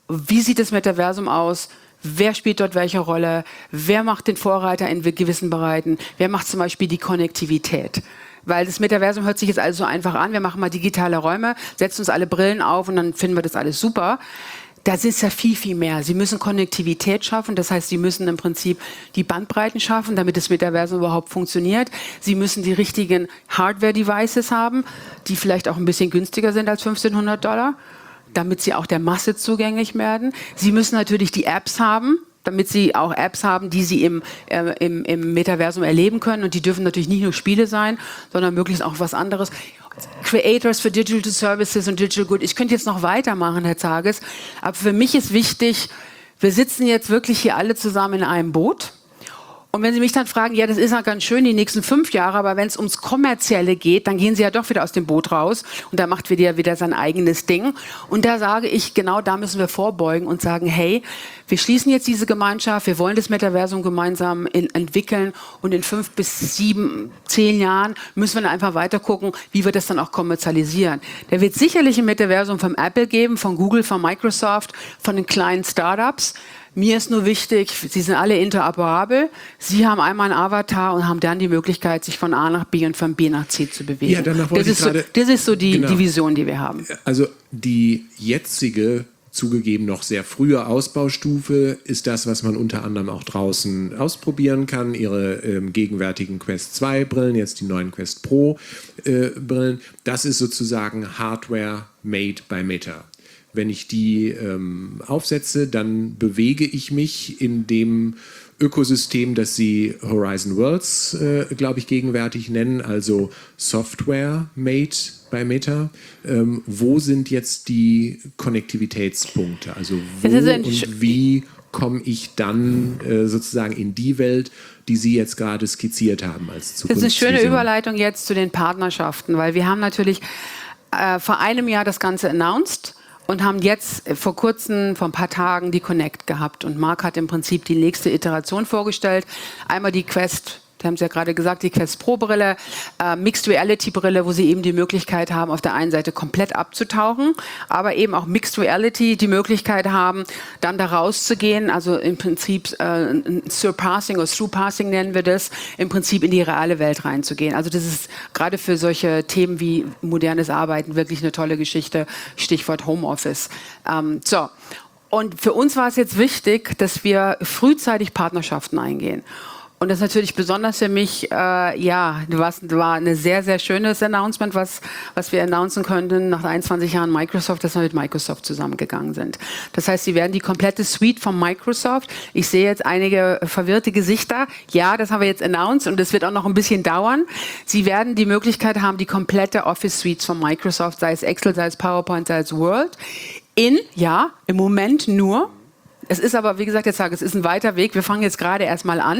wie sieht das Metaversum aus? Wer spielt dort welche Rolle? Wer macht den Vorreiter in gewissen Bereichen? Wer macht zum Beispiel die Konnektivität? Weil das Metaversum hört sich jetzt alles so einfach an. Wir machen mal digitale Räume, setzen uns alle Brillen auf und dann finden wir das alles super. Da ist ja viel, viel mehr. Sie müssen Konnektivität schaffen. Das heißt, Sie müssen im Prinzip die Bandbreiten schaffen, damit das Metaversum überhaupt funktioniert. Sie müssen die richtigen Hardware-Devices haben, die vielleicht auch ein bisschen günstiger sind als fünfzehnhundert Dollar, damit sie auch der Masse zugänglich werden. Sie müssen natürlich die Apps haben, damit sie auch Apps haben, die sie im, äh, im, im Metaversum erleben können. Und die dürfen natürlich nicht nur Spiele sein, sondern möglichst auch was anderes. Creators für Digital Services und Digital Good. Ich könnte jetzt noch weitermachen, Herr Zages, aber für mich ist wichtig, wir sitzen jetzt wirklich hier alle zusammen in einem Boot. Und wenn Sie mich dann fragen, ja, das ist ja ganz schön die nächsten fünf Jahre, aber wenn es ums Kommerzielle geht, dann gehen Sie ja doch wieder aus dem Boot raus und da macht wieder ja wieder sein eigenes Ding. Und da sage ich, genau da müssen wir vorbeugen und sagen, hey, wir schließen jetzt diese Gemeinschaft, wir wollen das Metaversum gemeinsam in, entwickeln und in fünf bis sieben, zehn Jahren müssen wir dann einfach weiter gucken, wie wir das dann auch kommerzialisieren. Da wird sicherlich ein Metaversum von Apple geben, von Google, von Microsoft, von den kleinen Startups. Mir ist nur wichtig, Sie sind alle interoperabel. Sie haben einmal einen Avatar und haben dann die Möglichkeit, sich von A nach B und von B nach C zu bewegen. Ja, danach wollte das, ich ist gerade, so, das ist so die, genau. die Vision, die wir haben. Also die jetzige, zugegeben noch sehr frühe Ausbaustufe ist das, was man unter anderem auch draußen ausprobieren kann. Ihre ähm, gegenwärtigen Quest zwei Brillen, jetzt die neuen Quest Pro äh, Brillen. Das ist sozusagen Hardware made by Meta. Wenn ich die ähm, aufsetze, dann bewege ich mich in dem Ökosystem, das sie Horizon Worlds, äh, glaube ich, gegenwärtig nennen, also Software made by Meta. Ähm, wo sind jetzt die Konnektivitätspunkte? Also wo und wie komme ich dann äh, sozusagen in die Welt, die Sie jetzt gerade skizziert haben als Zukunftsvision? Das ist eine schöne Überleitung jetzt zu den Partnerschaften, weil wir haben natürlich äh, vor einem Jahr das Ganze announced und haben jetzt vor kurzem, vor ein paar Tagen, die Connect gehabt. Und Marc hat im Prinzip die nächste Iteration vorgestellt. Einmal die Quest, Sie haben es ja gerade gesagt, die Quest Pro Brille, äh, Mixed Reality Brille, wo Sie eben die Möglichkeit haben, auf der einen Seite komplett abzutauchen, aber eben auch Mixed Reality die Möglichkeit haben, dann da rauszugehen, also im Prinzip äh, ein Surpassing oder Through-Passing nennen wir das, im Prinzip in die reale Welt reinzugehen. Also das ist gerade für solche Themen wie modernes Arbeiten wirklich eine tolle Geschichte, Stichwort Homeoffice. Ähm, so. Und für uns war es jetzt wichtig, dass wir frühzeitig Partnerschaften eingehen. Und das ist natürlich besonders für mich, äh, ja, das war ein sehr, sehr schönes Announcement, was, was wir announcen könnten nach einundzwanzig Jahren Microsoft, dass wir mit Microsoft zusammengegangen sind. Das heißt, Sie werden die komplette Suite von Microsoft, ich sehe jetzt einige verwirrte Gesichter, ja, das haben wir jetzt announced und das wird auch noch ein bisschen dauern. Sie werden die Möglichkeit haben, die komplette Office Suite von Microsoft, sei es Excel, sei es PowerPoint, sei es Word, in, ja, im Moment nur, es ist aber, wie gesagt, jetzt sage ich, es ist ein weiter Weg. Wir fangen jetzt gerade erstmal an,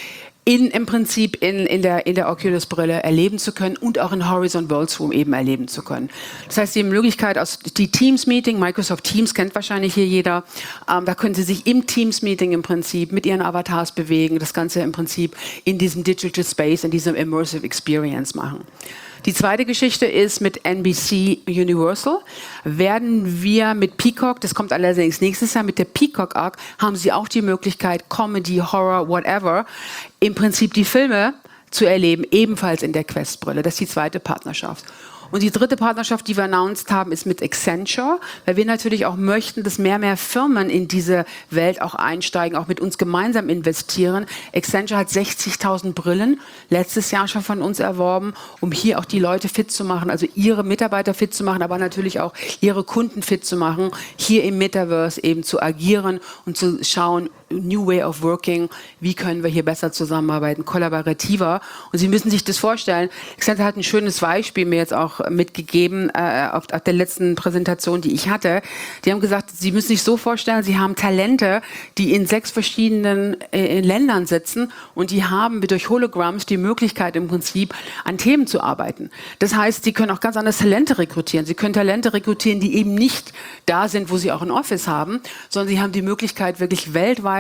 in, im Prinzip in, in der, in der Oculus-Brille erleben zu können und auch in Horizon Worlds Room eben erleben zu können. Das heißt, die Möglichkeit aus die Teams-Meeting, Microsoft Teams kennt wahrscheinlich hier jeder, ähm, da können Sie sich im Teams-Meeting im Prinzip mit Ihren Avatars bewegen, das Ganze im Prinzip in diesem Digital Space, in diesem Immersive Experience machen. Die zweite Geschichte ist mit N B C Universal. Werden wir mit Peacock, das kommt allerdings nächstes Jahr, mit der Peacock Arc, haben Sie auch die Möglichkeit, Comedy, Horror, whatever, im Prinzip die Filme zu erleben, ebenfalls in der Quest-Brille. Das ist die zweite Partnerschaft. Und die dritte Partnerschaft, die wir announced haben, ist mit Accenture, weil wir natürlich auch möchten, dass mehr und mehr Firmen in diese Welt auch einsteigen, auch mit uns gemeinsam investieren. Accenture hat sechzigtausend Brillen letztes Jahr schon von uns erworben, um hier auch die Leute fit zu machen, also ihre Mitarbeiter fit zu machen, aber natürlich auch ihre Kunden fit zu machen, hier im Metaverse eben zu agieren und zu schauen, New Way of Working, wie können wir hier besser zusammenarbeiten, kollaborativer. Und Sie müssen sich das vorstellen, Accenture hat ein schönes Beispiel mir jetzt auch mitgegeben äh, auf, auf der letzten Präsentation, die ich hatte. Die haben gesagt, Sie müssen sich so vorstellen, Sie haben Talente, die in sechs verschiedenen äh, Ländern sitzen und die haben durch Hologramms die Möglichkeit im Prinzip an Themen zu arbeiten. Das heißt, Sie können auch ganz anders Talente rekrutieren. Sie können Talente rekrutieren, die eben nicht da sind, wo Sie auch ein Office haben, sondern Sie haben die Möglichkeit, wirklich weltweit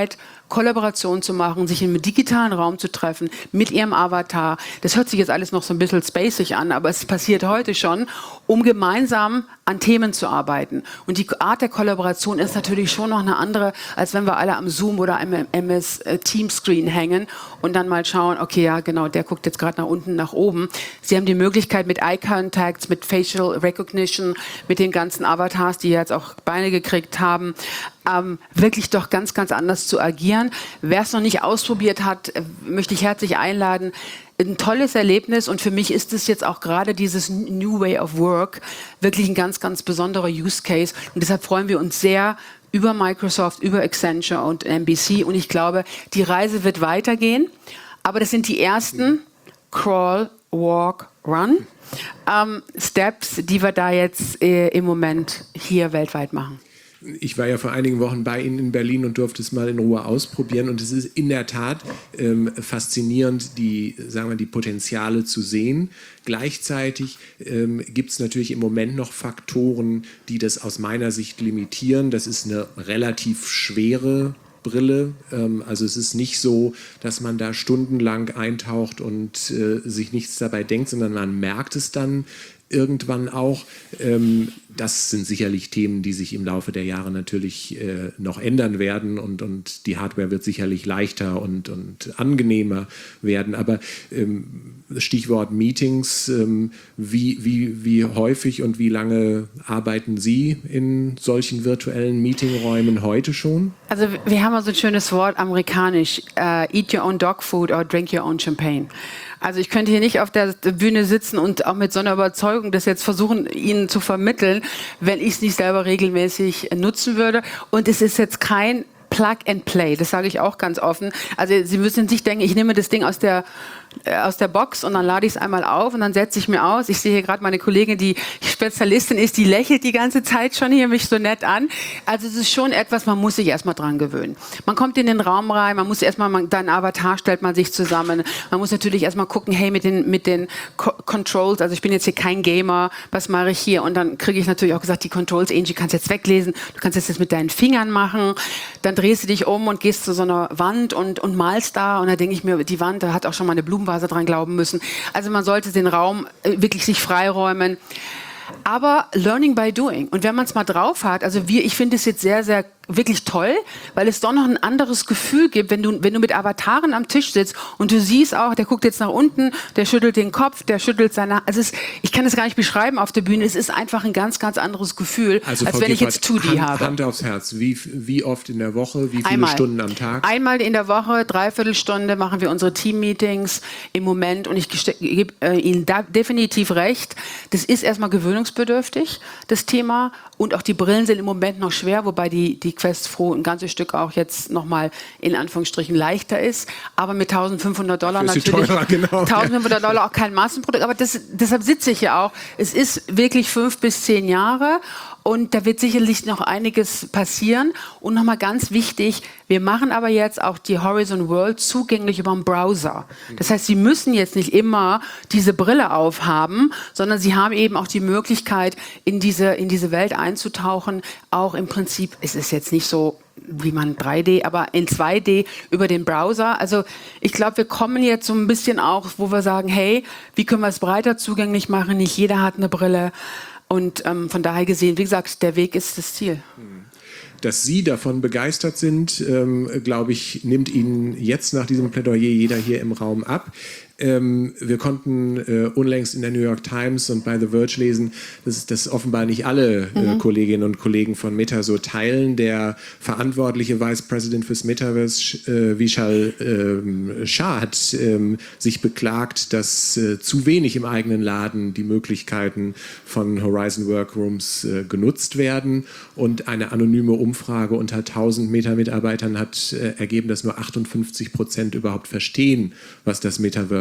Kollaboration zu machen, sich in einem digitalen Raum zu treffen, mit ihrem Avatar. Das hört sich jetzt alles noch so ein bisschen spacig an, aber es passiert heute schon, um gemeinsam an Themen zu arbeiten. Und die Art der Kollaboration ist natürlich schon noch eine andere, als wenn wir alle am Zoom oder am M S Teams Screen hängen und dann mal schauen, okay, ja genau, der guckt jetzt gerade nach unten, nach oben. Sie haben die Möglichkeit mit Eye Contacts, mit Facial Recognition, mit den ganzen Avatars, die jetzt auch Beine gekriegt haben, ähm, wirklich doch ganz, ganz anders zu agieren. Wer es noch nicht ausprobiert hat, möchte ich herzlich einladen. Ein tolles Erlebnis und für mich ist es jetzt auch gerade dieses New Way of Work wirklich ein ganz, ganz besonderer Use Case und deshalb freuen wir uns sehr über Microsoft, über Accenture und N B C und ich glaube, die Reise wird weitergehen, aber das sind die ersten Crawl, Walk, Run ähm, Steps, die wir da jetzt äh, im Moment hier weltweit machen. Ich war ja vor einigen Wochen bei Ihnen in Berlin und durfte es mal in Ruhe ausprobieren. Und es ist in der Tat ähm, faszinierend, die, sagen wir, die Potenziale zu sehen. Gleichzeitig ähm, gibt es natürlich im Moment noch Faktoren, die das aus meiner Sicht limitieren. Das ist eine relativ schwere Brille. Ähm, also es ist nicht so, dass man da stundenlang eintaucht und äh, sich nichts dabei denkt, sondern man merkt es dann irgendwann auch. Ähm, das sind sicherlich Themen, die sich im Laufe der Jahre natürlich äh, noch ändern werden und, und die Hardware wird sicherlich leichter und, und angenehmer werden. Aber ähm, Stichwort Meetings, ähm, wie, wie, wie häufig und wie lange arbeiten Sie in solchen virtuellen Meetingräumen heute schon? Also wir haben also ein schönes Wort amerikanisch, uh, eat your own dog food or drink your own champagne. Also ich könnte hier nicht auf der Bühne sitzen und auch mit so einer Überzeugung das jetzt versuchen, Ihnen zu vermitteln, wenn ich es nicht selber regelmäßig nutzen würde. Und es ist jetzt kein Plug and Play, das sage ich auch ganz offen. Also Sie müssen sich denken, ich nehme das Ding aus der aus der Box und dann lade ich es einmal auf und dann setze ich mir aus. Ich sehe hier gerade meine Kollegin, die Spezialistin ist, die lächelt die ganze Zeit schon hier mich so nett an. Also es ist schon etwas, man muss sich erstmal dran gewöhnen. Man kommt in den Raum rein, man muss erstmal, man, dein Avatar stellt man sich zusammen. Man muss natürlich erstmal gucken, hey, mit den, mit den Co- Controls, also ich bin jetzt hier kein Gamer, was mache ich hier? Und dann kriege ich natürlich auch gesagt, die Controls, Angie, kannst jetzt weglesen, du kannst jetzt das mit deinen Fingern machen. Dann drehst du dich um und gehst zu so einer Wand und, und malst da und da denke ich mir, die Wand, da hat auch schon mal eine Blumenvase dran glauben müssen. Also man sollte den Raum wirklich sich freiräumen. Aber learning by doing. Und wenn man es mal drauf hat, also wir, ich finde es jetzt sehr, sehr wirklich toll, weil es doch noch ein anderes Gefühl gibt, wenn du, wenn du mit Avataren am Tisch sitzt und du siehst auch, der guckt jetzt nach unten, der schüttelt den Kopf, der schüttelt seine, also es, ich kann es gar nicht beschreiben auf der Bühne, es ist einfach ein ganz, ganz anderes Gefühl, also als Frau wenn ich Gebhardt, jetzt zwei D Hand, habe. Hand aufs Herz, wie, wie oft in der Woche, wie viele Einmal. Stunden am Tag? Einmal in der Woche, dreiviertel Stunde machen wir unsere Team-Meetings im Moment und ich gebe äh, Ihnen da definitiv recht, das ist erstmal gewöhnungsbedürftig, das Thema, und auch die Brillen sind im Moment noch schwer, wobei die, die Quest Pro ein ganzes Stück auch jetzt nochmal in Anführungsstrichen leichter ist, aber mit eintausendfünfhundert Dollar Für sie natürlich, teurer, genau. eintausendfünfhundert Dollar auch kein Massenprodukt, aber das, deshalb sitze ich ja auch, es ist wirklich fünf bis zehn Jahre und da wird sicherlich noch einiges passieren und nochmal ganz wichtig, wir machen aber jetzt auch die Horizon World zugänglich über den Browser. Das heißt, Sie müssen jetzt nicht immer diese Brille aufhaben, sondern Sie haben eben auch die Möglichkeit, in diese, in diese Welt einzutauchen, auch im Prinzip, es ist jetzt nicht so wie man drei D, aber in zwei D über den Browser. Also ich glaube, wir kommen jetzt so ein bisschen auch, wo wir sagen, hey, wie können wir es breiter zugänglich machen? Nicht jeder hat eine Brille. Und ähm, von daher gesehen, wie gesagt, der Weg ist das Ziel. Dass Sie davon begeistert sind, ähm, glaube ich, nimmt Ihnen jetzt nach diesem Plädoyer jeder hier im Raum ab. Ähm, wir konnten äh, unlängst in der New York Times und bei The Verge lesen, dass das offenbar nicht alle äh, mhm. Kolleginnen und Kollegen von Meta so teilen. Der verantwortliche Vice President fürs Metaverse, äh, Vishal äh, Shah, hat äh, sich beklagt, dass äh, zu wenig im eigenen Laden die Möglichkeiten von Horizon Workrooms äh, genutzt werden. Und eine anonyme Umfrage unter tausend Meta-Mitarbeitern hat äh, ergeben, dass nur achtundfünfzig Prozent überhaupt verstehen, was das Metaverse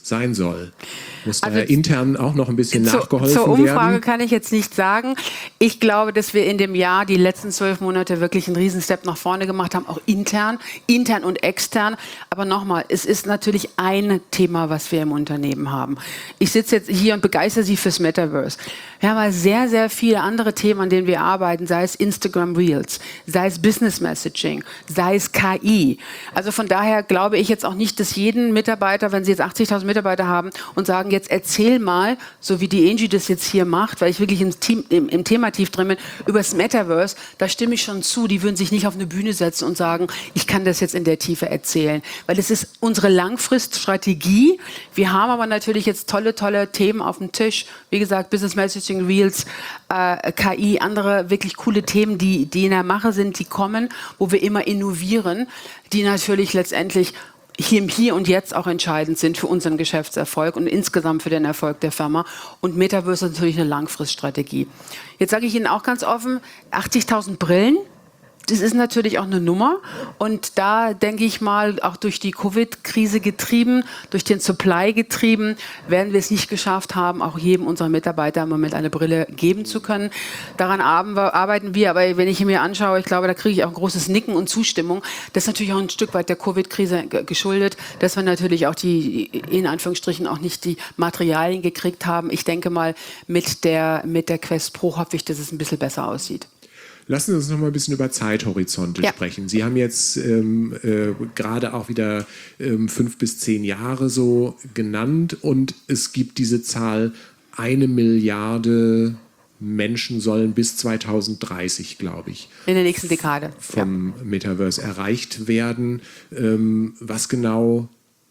sein soll. Muss Also da intern auch noch ein bisschen Zu, nachgeholfen zur Umfrage werden? kann ich jetzt nicht sagen. Ich glaube, dass wir in dem Jahr die letzten zwölf Monate wirklich einen Riesenstep nach vorne gemacht haben, auch intern, intern und extern. Aber nochmal, es ist natürlich ein Thema, was wir im Unternehmen haben. Ich sitze jetzt hier und begeistere Sie fürs Metaverse. Wir haben aber sehr, sehr viele andere Themen, an denen wir arbeiten, sei es Instagram Reels, sei es Business Messaging, sei es K I. Also von daher glaube ich jetzt auch nicht, dass jeden Mitarbeiter, wenn Sie jetzt achtzigtausend Mitarbeiter haben und sagen, jetzt erzähl mal, so wie die Angie das jetzt hier macht, weil ich wirklich im, Team, im, im Thema tief drin bin, über das Metaverse, da stimme ich schon zu, die würden sich nicht auf eine Bühne setzen und sagen, ich kann das jetzt in der Tiefe erzählen. Weil es ist unsere Langfriststrategie. Wir haben aber natürlich jetzt tolle, tolle Themen auf dem Tisch. Wie gesagt, Business Messaging, Reels, äh, K I, andere wirklich coole Themen, die, die in der Mache sind, die kommen, wo wir immer innovieren, die natürlich letztendlich hier im Hier und Jetzt auch entscheidend sind für unseren Geschäftserfolg und insgesamt für den Erfolg der Firma. Und Metaverse ist natürlich eine Langfriststrategie. Jetzt sage ich Ihnen auch ganz offen, achtzigtausend Brillen, das ist natürlich auch eine Nummer. Und da denke ich mal, auch durch die Covid-Krise getrieben, durch den Supply getrieben, werden wir es nicht geschafft haben, auch jedem unserer Mitarbeiter im Moment eine Brille geben zu können. Daran arbeiten wir, aber wenn ich mir anschaue, ich glaube, da kriege ich auch ein großes Nicken und Zustimmung. Das ist natürlich auch ein Stück weit der Covid-Krise geschuldet, dass wir natürlich auch die, in Anführungsstrichen, auch nicht die Materialien gekriegt haben. Ich denke mal, mit der, mit der Quest Pro hoffe ich, dass es ein bisschen besser aussieht. Lassen Sie uns noch mal ein bisschen über Zeithorizonte ja. sprechen. Sie haben jetzt ähm, äh, gerade auch wieder ähm, fünf bis zehn Jahre so genannt und es gibt diese Zahl, eine Milliarde Menschen sollen bis zweitausenddreißig, glaube ich, in der nächsten Dekade vom ja. Metaverse erreicht werden. Ähm, was genau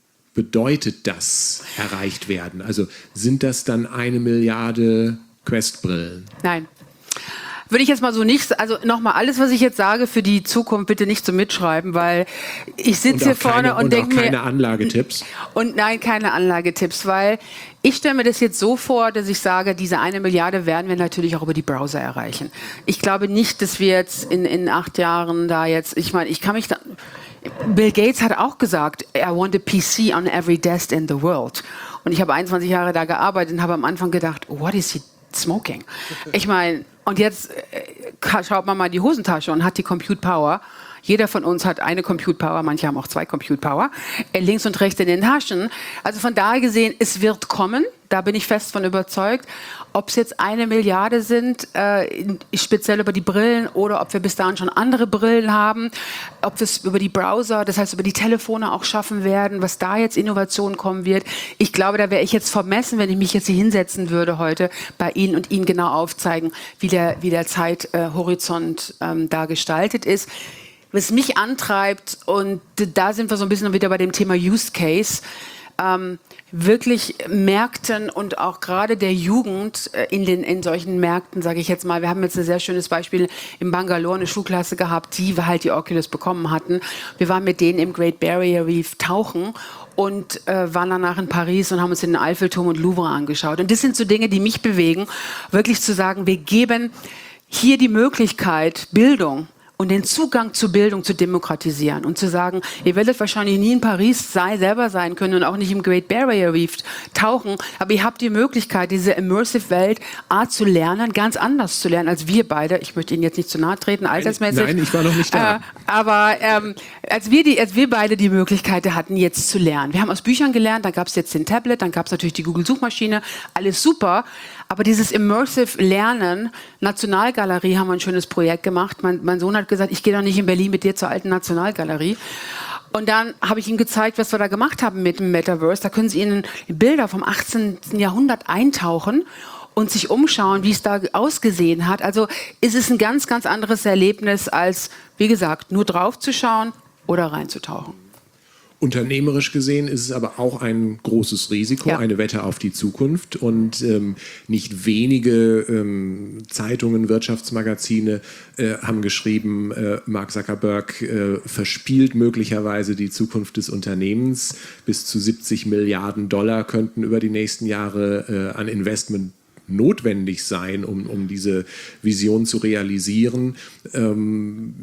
bedeutet das, erreicht werden? Also sind das dann eine Milliarde Quest-Brillen? Nein. Würde ich jetzt mal so nicht, also nochmal, alles, was ich jetzt sage für die Zukunft, bitte nicht so mitschreiben, weil ich sitze hier vorne keine, und denke mir... Und keine Anlagetipps? Und nein, keine Anlagetipps, weil ich stelle mir das jetzt so vor, dass ich sage, diese eine Milliarde werden wir natürlich auch über die Browser erreichen. Ich glaube nicht, dass wir jetzt in, in acht Jahren da jetzt, ich meine, ich kann mich da... Bill Gates hat auch gesagt, I want a P C on every desk in the world. Und ich habe einundzwanzig Jahre da gearbeitet und habe am Anfang gedacht, what is he smoking? Ich meine... Und jetzt äh, schaut man mal in die Hosentasche und hat die Compute Power. Jeder von uns hat eine Compute Power, manche haben auch zwei Compute Power, äh, links und rechts in den Taschen. Also von daher gesehen, es wird kommen, da bin ich fest von überzeugt. Ob es jetzt eine Milliarde sind, äh, speziell über die Brillen, oder ob wir bis dahin schon andere Brillen haben, ob wir es über die Browser, das heißt über die Telefone auch schaffen werden, was da jetzt Innovation kommen wird. Ich glaube, da wäre ich jetzt vermessen, wenn ich mich jetzt hier hinsetzen würde heute bei Ihnen und Ihnen genau aufzeigen, wie der, wie der Zeithorizont äh, ähm, da gestaltet ist. Was mich antreibt, und da sind wir so ein bisschen wieder bei dem Thema Use Case, ähm, wirklich Märkten und auch gerade der Jugend äh, in, den, in solchen Märkten, sage ich jetzt mal, wir haben jetzt ein sehr schönes Beispiel in Bangalore, eine Schulklasse gehabt, die halt die Oculus bekommen hatten. Wir waren mit denen im Great Barrier Reef tauchen und äh, waren danach in Paris und haben uns den Eiffelturm und Louvre angeschaut. Und das sind so Dinge, die mich bewegen, wirklich zu sagen, wir geben hier die Möglichkeit, Bildung und den Zugang zur Bildung zu demokratisieren und zu sagen, ihr werdet wahrscheinlich nie in Paris sei, selber sein können und auch nicht im Great Barrier Reef tauchen, aber ihr habt die Möglichkeit, diese immersive Welt A zu lernen, ganz anders zu lernen als wir beide. Ich möchte Ihnen jetzt nicht zu nahe treten, altersmäßig. Nein, ich war noch nicht da. Äh, aber ähm, als, wir die, als wir beide die Möglichkeit hatten, jetzt zu lernen. Wir haben aus Büchern gelernt, dann gab es jetzt den Tablet, dann gab es natürlich die Google-Suchmaschine, alles super. Aber dieses immersive Lernen, Nationalgalerie haben wir ein schönes Projekt gemacht. Mein, mein Sohn hat gesagt, ich gehe doch nicht in Berlin mit dir zur alten Nationalgalerie. Und dann habe ich ihm gezeigt, was wir da gemacht haben mit dem Metaverse. Da können Sie Ihnen Bilder vom achtzehnten Jahrhundert eintauchen und sich umschauen, wie es da ausgesehen hat. Also ist es ein ganz, ganz anderes Erlebnis, als, wie gesagt, nur draufzuschauen oder reinzutauchen. Unternehmerisch gesehen ist es aber auch ein großes Risiko, ja. Eine Wette auf die Zukunft. Und ähm, nicht wenige ähm, Zeitungen, Wirtschaftsmagazine äh, haben geschrieben, äh, Mark Zuckerberg äh, verspielt möglicherweise die Zukunft des Unternehmens. Bis zu siebzig Milliarden Dollar könnten über die nächsten Jahre äh, an Investment notwendig sein, um, um diese Vision zu realisieren. Ähm,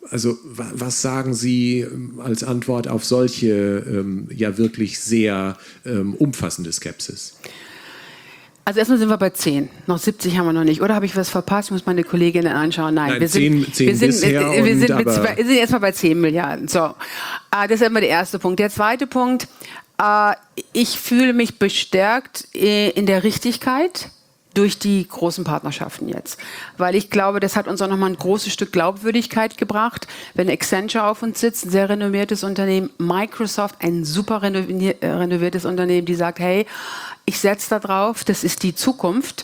Also was sagen Sie als Antwort auf solche ähm, ja wirklich sehr ähm, umfassende Skepsis? Also erstmal sind wir bei zehn. Noch siebzig haben wir noch nicht. Oder habe ich was verpasst? Ich muss meine Kolleginnen anschauen. Nein, Nein wir sind, zehn, zehn wir sind, bisher wir, wir sind, und mit, aber wir sind erstmal bei zehn Milliarden. So, das ist immer der erste Punkt. Der zweite Punkt, ich fühle mich bestärkt in der Richtigkeit durch die großen Partnerschaften jetzt. Weil ich glaube, das hat uns auch nochmal ein großes Stück Glaubwürdigkeit gebracht. Wenn Accenture auf uns sitzt, ein sehr renommiertes Unternehmen, Microsoft, ein super renoviertes Unternehmen, die sagt, hey, ich setze da drauf, das ist die Zukunft.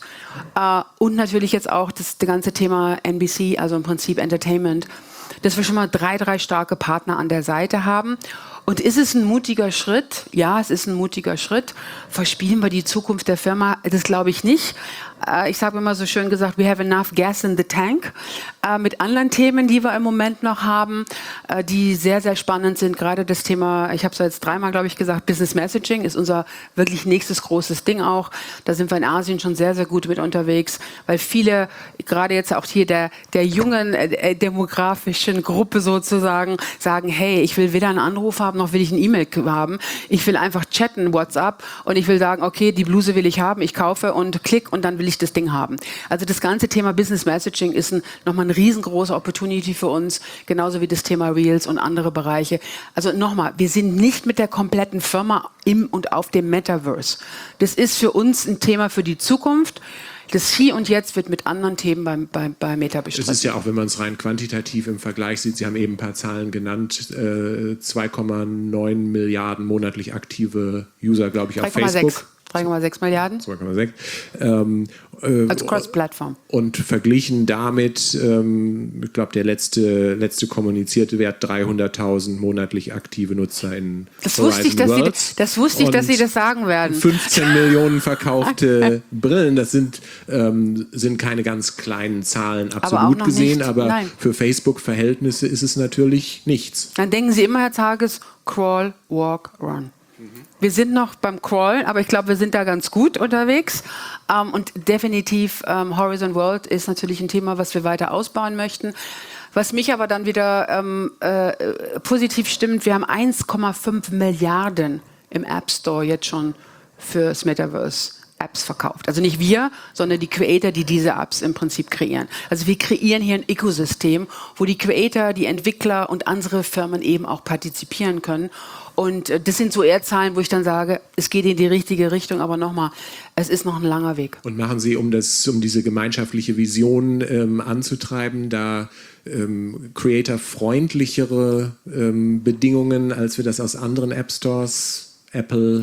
Und natürlich jetzt auch das, das ganze Thema N B C, also im Prinzip Entertainment, dass wir schon mal drei, drei starke Partner an der Seite haben. Und ist es ein mutiger Schritt? Ja, es ist ein mutiger Schritt. Verspielen wir die Zukunft der Firma? Das glaube ich nicht. Ich habe immer so schön gesagt, we have enough gas in the tank. Mit anderen Themen, die wir im Moment noch haben, die sehr, sehr spannend sind. Gerade das Thema, ich habe es jetzt dreimal, glaube ich, gesagt, Business Messaging ist unser wirklich nächstes großes Ding auch. Da sind wir in Asien schon sehr, sehr gut mit unterwegs, weil viele, gerade jetzt auch hier der, der jungen äh, demografischen Gruppe sozusagen, sagen, hey, ich will weder einen Anruf haben, noch will ich eine E-Mail haben. Ich will einfach chatten, WhatsApp, und ich will sagen, okay, die Bluse will ich haben, ich kaufe und klick und dann will ich das Ding haben. Also das ganze Thema Business Messaging ist ein, nochmal eine riesengroße Opportunity für uns, genauso wie das Thema Reels und andere Bereiche. Also nochmal, wir sind nicht mit der kompletten Firma im und auf dem Metaverse. Das ist für uns ein Thema für die Zukunft. Das Hier und Jetzt wird mit anderen Themen beim, beim, bei Meta besprochen. Es ist ja auch, wenn man es rein quantitativ im Vergleich sieht, Sie haben eben ein paar Zahlen genannt, äh, zwei Komma neun Milliarden monatlich aktive User, glaube ich, auf Facebook. drei Komma sechs Milliarden. zwei Komma sechs. Ähm, äh, Als Cross-Plattform. Und verglichen damit, ähm, ich glaube, der letzte, letzte kommunizierte Wert dreihunderttausend monatlich aktive Nutzer in das wusste ich, dass Worlds. Sie, das wusste ich, dass Sie das sagen werden. fünfzehn Millionen verkaufte Brillen, das sind, ähm, sind keine ganz kleinen Zahlen absolut aber gesehen, nicht. aber Nein. für Facebook-Verhältnisse ist es natürlich nichts. Dann denken Sie immer, Herr Tages, Crawl, Walk, Run. Wir sind noch beim Crawl, aber ich glaube, wir sind da ganz gut unterwegs. Ähm, und definitiv ähm, Horizon World ist natürlich ein Thema, was wir weiter ausbauen möchten. Was mich aber dann wieder ähm, äh, positiv stimmt, wir haben eins Komma fünf Milliarden im App Store jetzt schon fürs Metaverse Apps verkauft. Also nicht wir, sondern die Creator, die diese Apps im Prinzip kreieren. Also wir kreieren hier ein Ökosystem, wo die Creator, die Entwickler und andere Firmen eben auch partizipieren können. Und das sind so eher Zahlen, wo ich dann sage, es geht in die richtige Richtung, aber nochmal, es ist noch ein langer Weg. Und machen Sie, um, das, um diese gemeinschaftliche Vision ähm, anzutreiben, da ähm, creator-freundlichere ähm, Bedingungen, als wir das aus anderen App-Stores, Apple,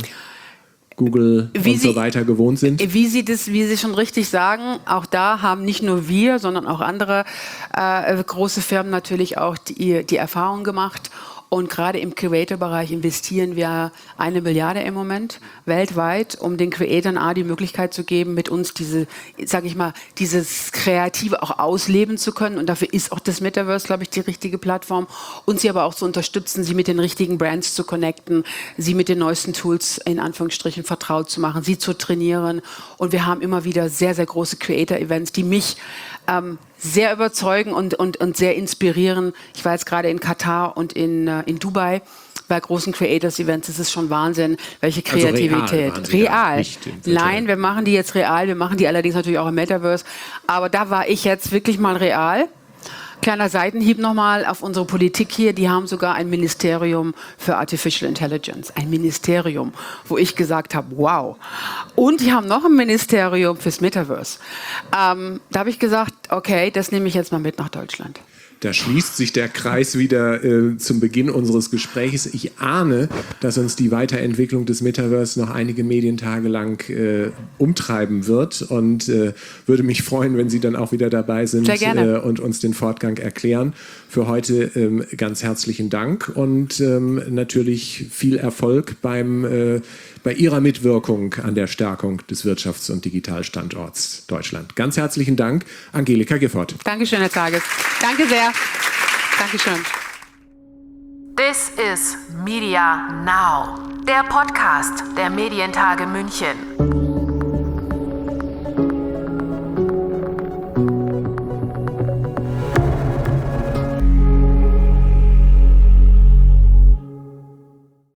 Google wie und Sie, so weiter gewohnt sind? Wie Sie das, wie Sie schon richtig sagen, auch da haben nicht nur wir, sondern auch andere äh, große Firmen natürlich auch die, die Erfahrung gemacht. Und gerade im Creator-Bereich investieren wir eine Milliarde im Moment weltweit, um den Creatoren A die Möglichkeit zu geben, mit uns diese, sage ich mal, dieses Kreative auch ausleben zu können. Und dafür ist auch das Metaverse, glaube ich, die richtige Plattform. Und sie aber auch zu unterstützen, sie mit den richtigen Brands zu connecten, sie mit den neuesten Tools in Anführungsstrichen vertraut zu machen, sie zu trainieren. Und wir haben immer wieder sehr, sehr große Creator-Events, die mich ähm, sehr überzeugen und, und, und sehr inspirieren. Ich war jetzt gerade in Katar und in, äh, in Dubai bei großen Creators-Events. Das ist schon Wahnsinn, welche Kreativität. Also real. real. Nein, wir machen die jetzt real. Wir machen die allerdings natürlich auch im Metaverse. Aber da war ich jetzt wirklich mal real. Kleiner Seitenhieb nochmal auf unsere Politik hier. Die haben sogar ein Ministerium für Artificial Intelligence. Ein Ministerium, wo ich gesagt habe, wow. Und die haben noch ein Ministerium fürs Metaverse. Ähm, da habe ich gesagt, okay, das nehme ich jetzt mal mit nach Deutschland. Da schließt sich der Kreis wieder äh, zum Beginn unseres Gesprächs. Ich ahne, dass uns die Weiterentwicklung des Metaverse noch einige Medientage lang äh, umtreiben wird und äh, würde mich freuen, wenn Sie dann auch wieder dabei sind äh, und uns den Fortgang erklären. Für heute ähm, ganz herzlichen Dank und ähm, natürlich viel Erfolg beim, äh, bei Ihrer Mitwirkung an der Stärkung des Wirtschafts- und Digitalstandorts Deutschland. Ganz herzlichen Dank, Angelika Gifford. Dankeschön, Herr Tages. Danke sehr. Dankeschön. This is Media Now, der Podcast der Medientage München.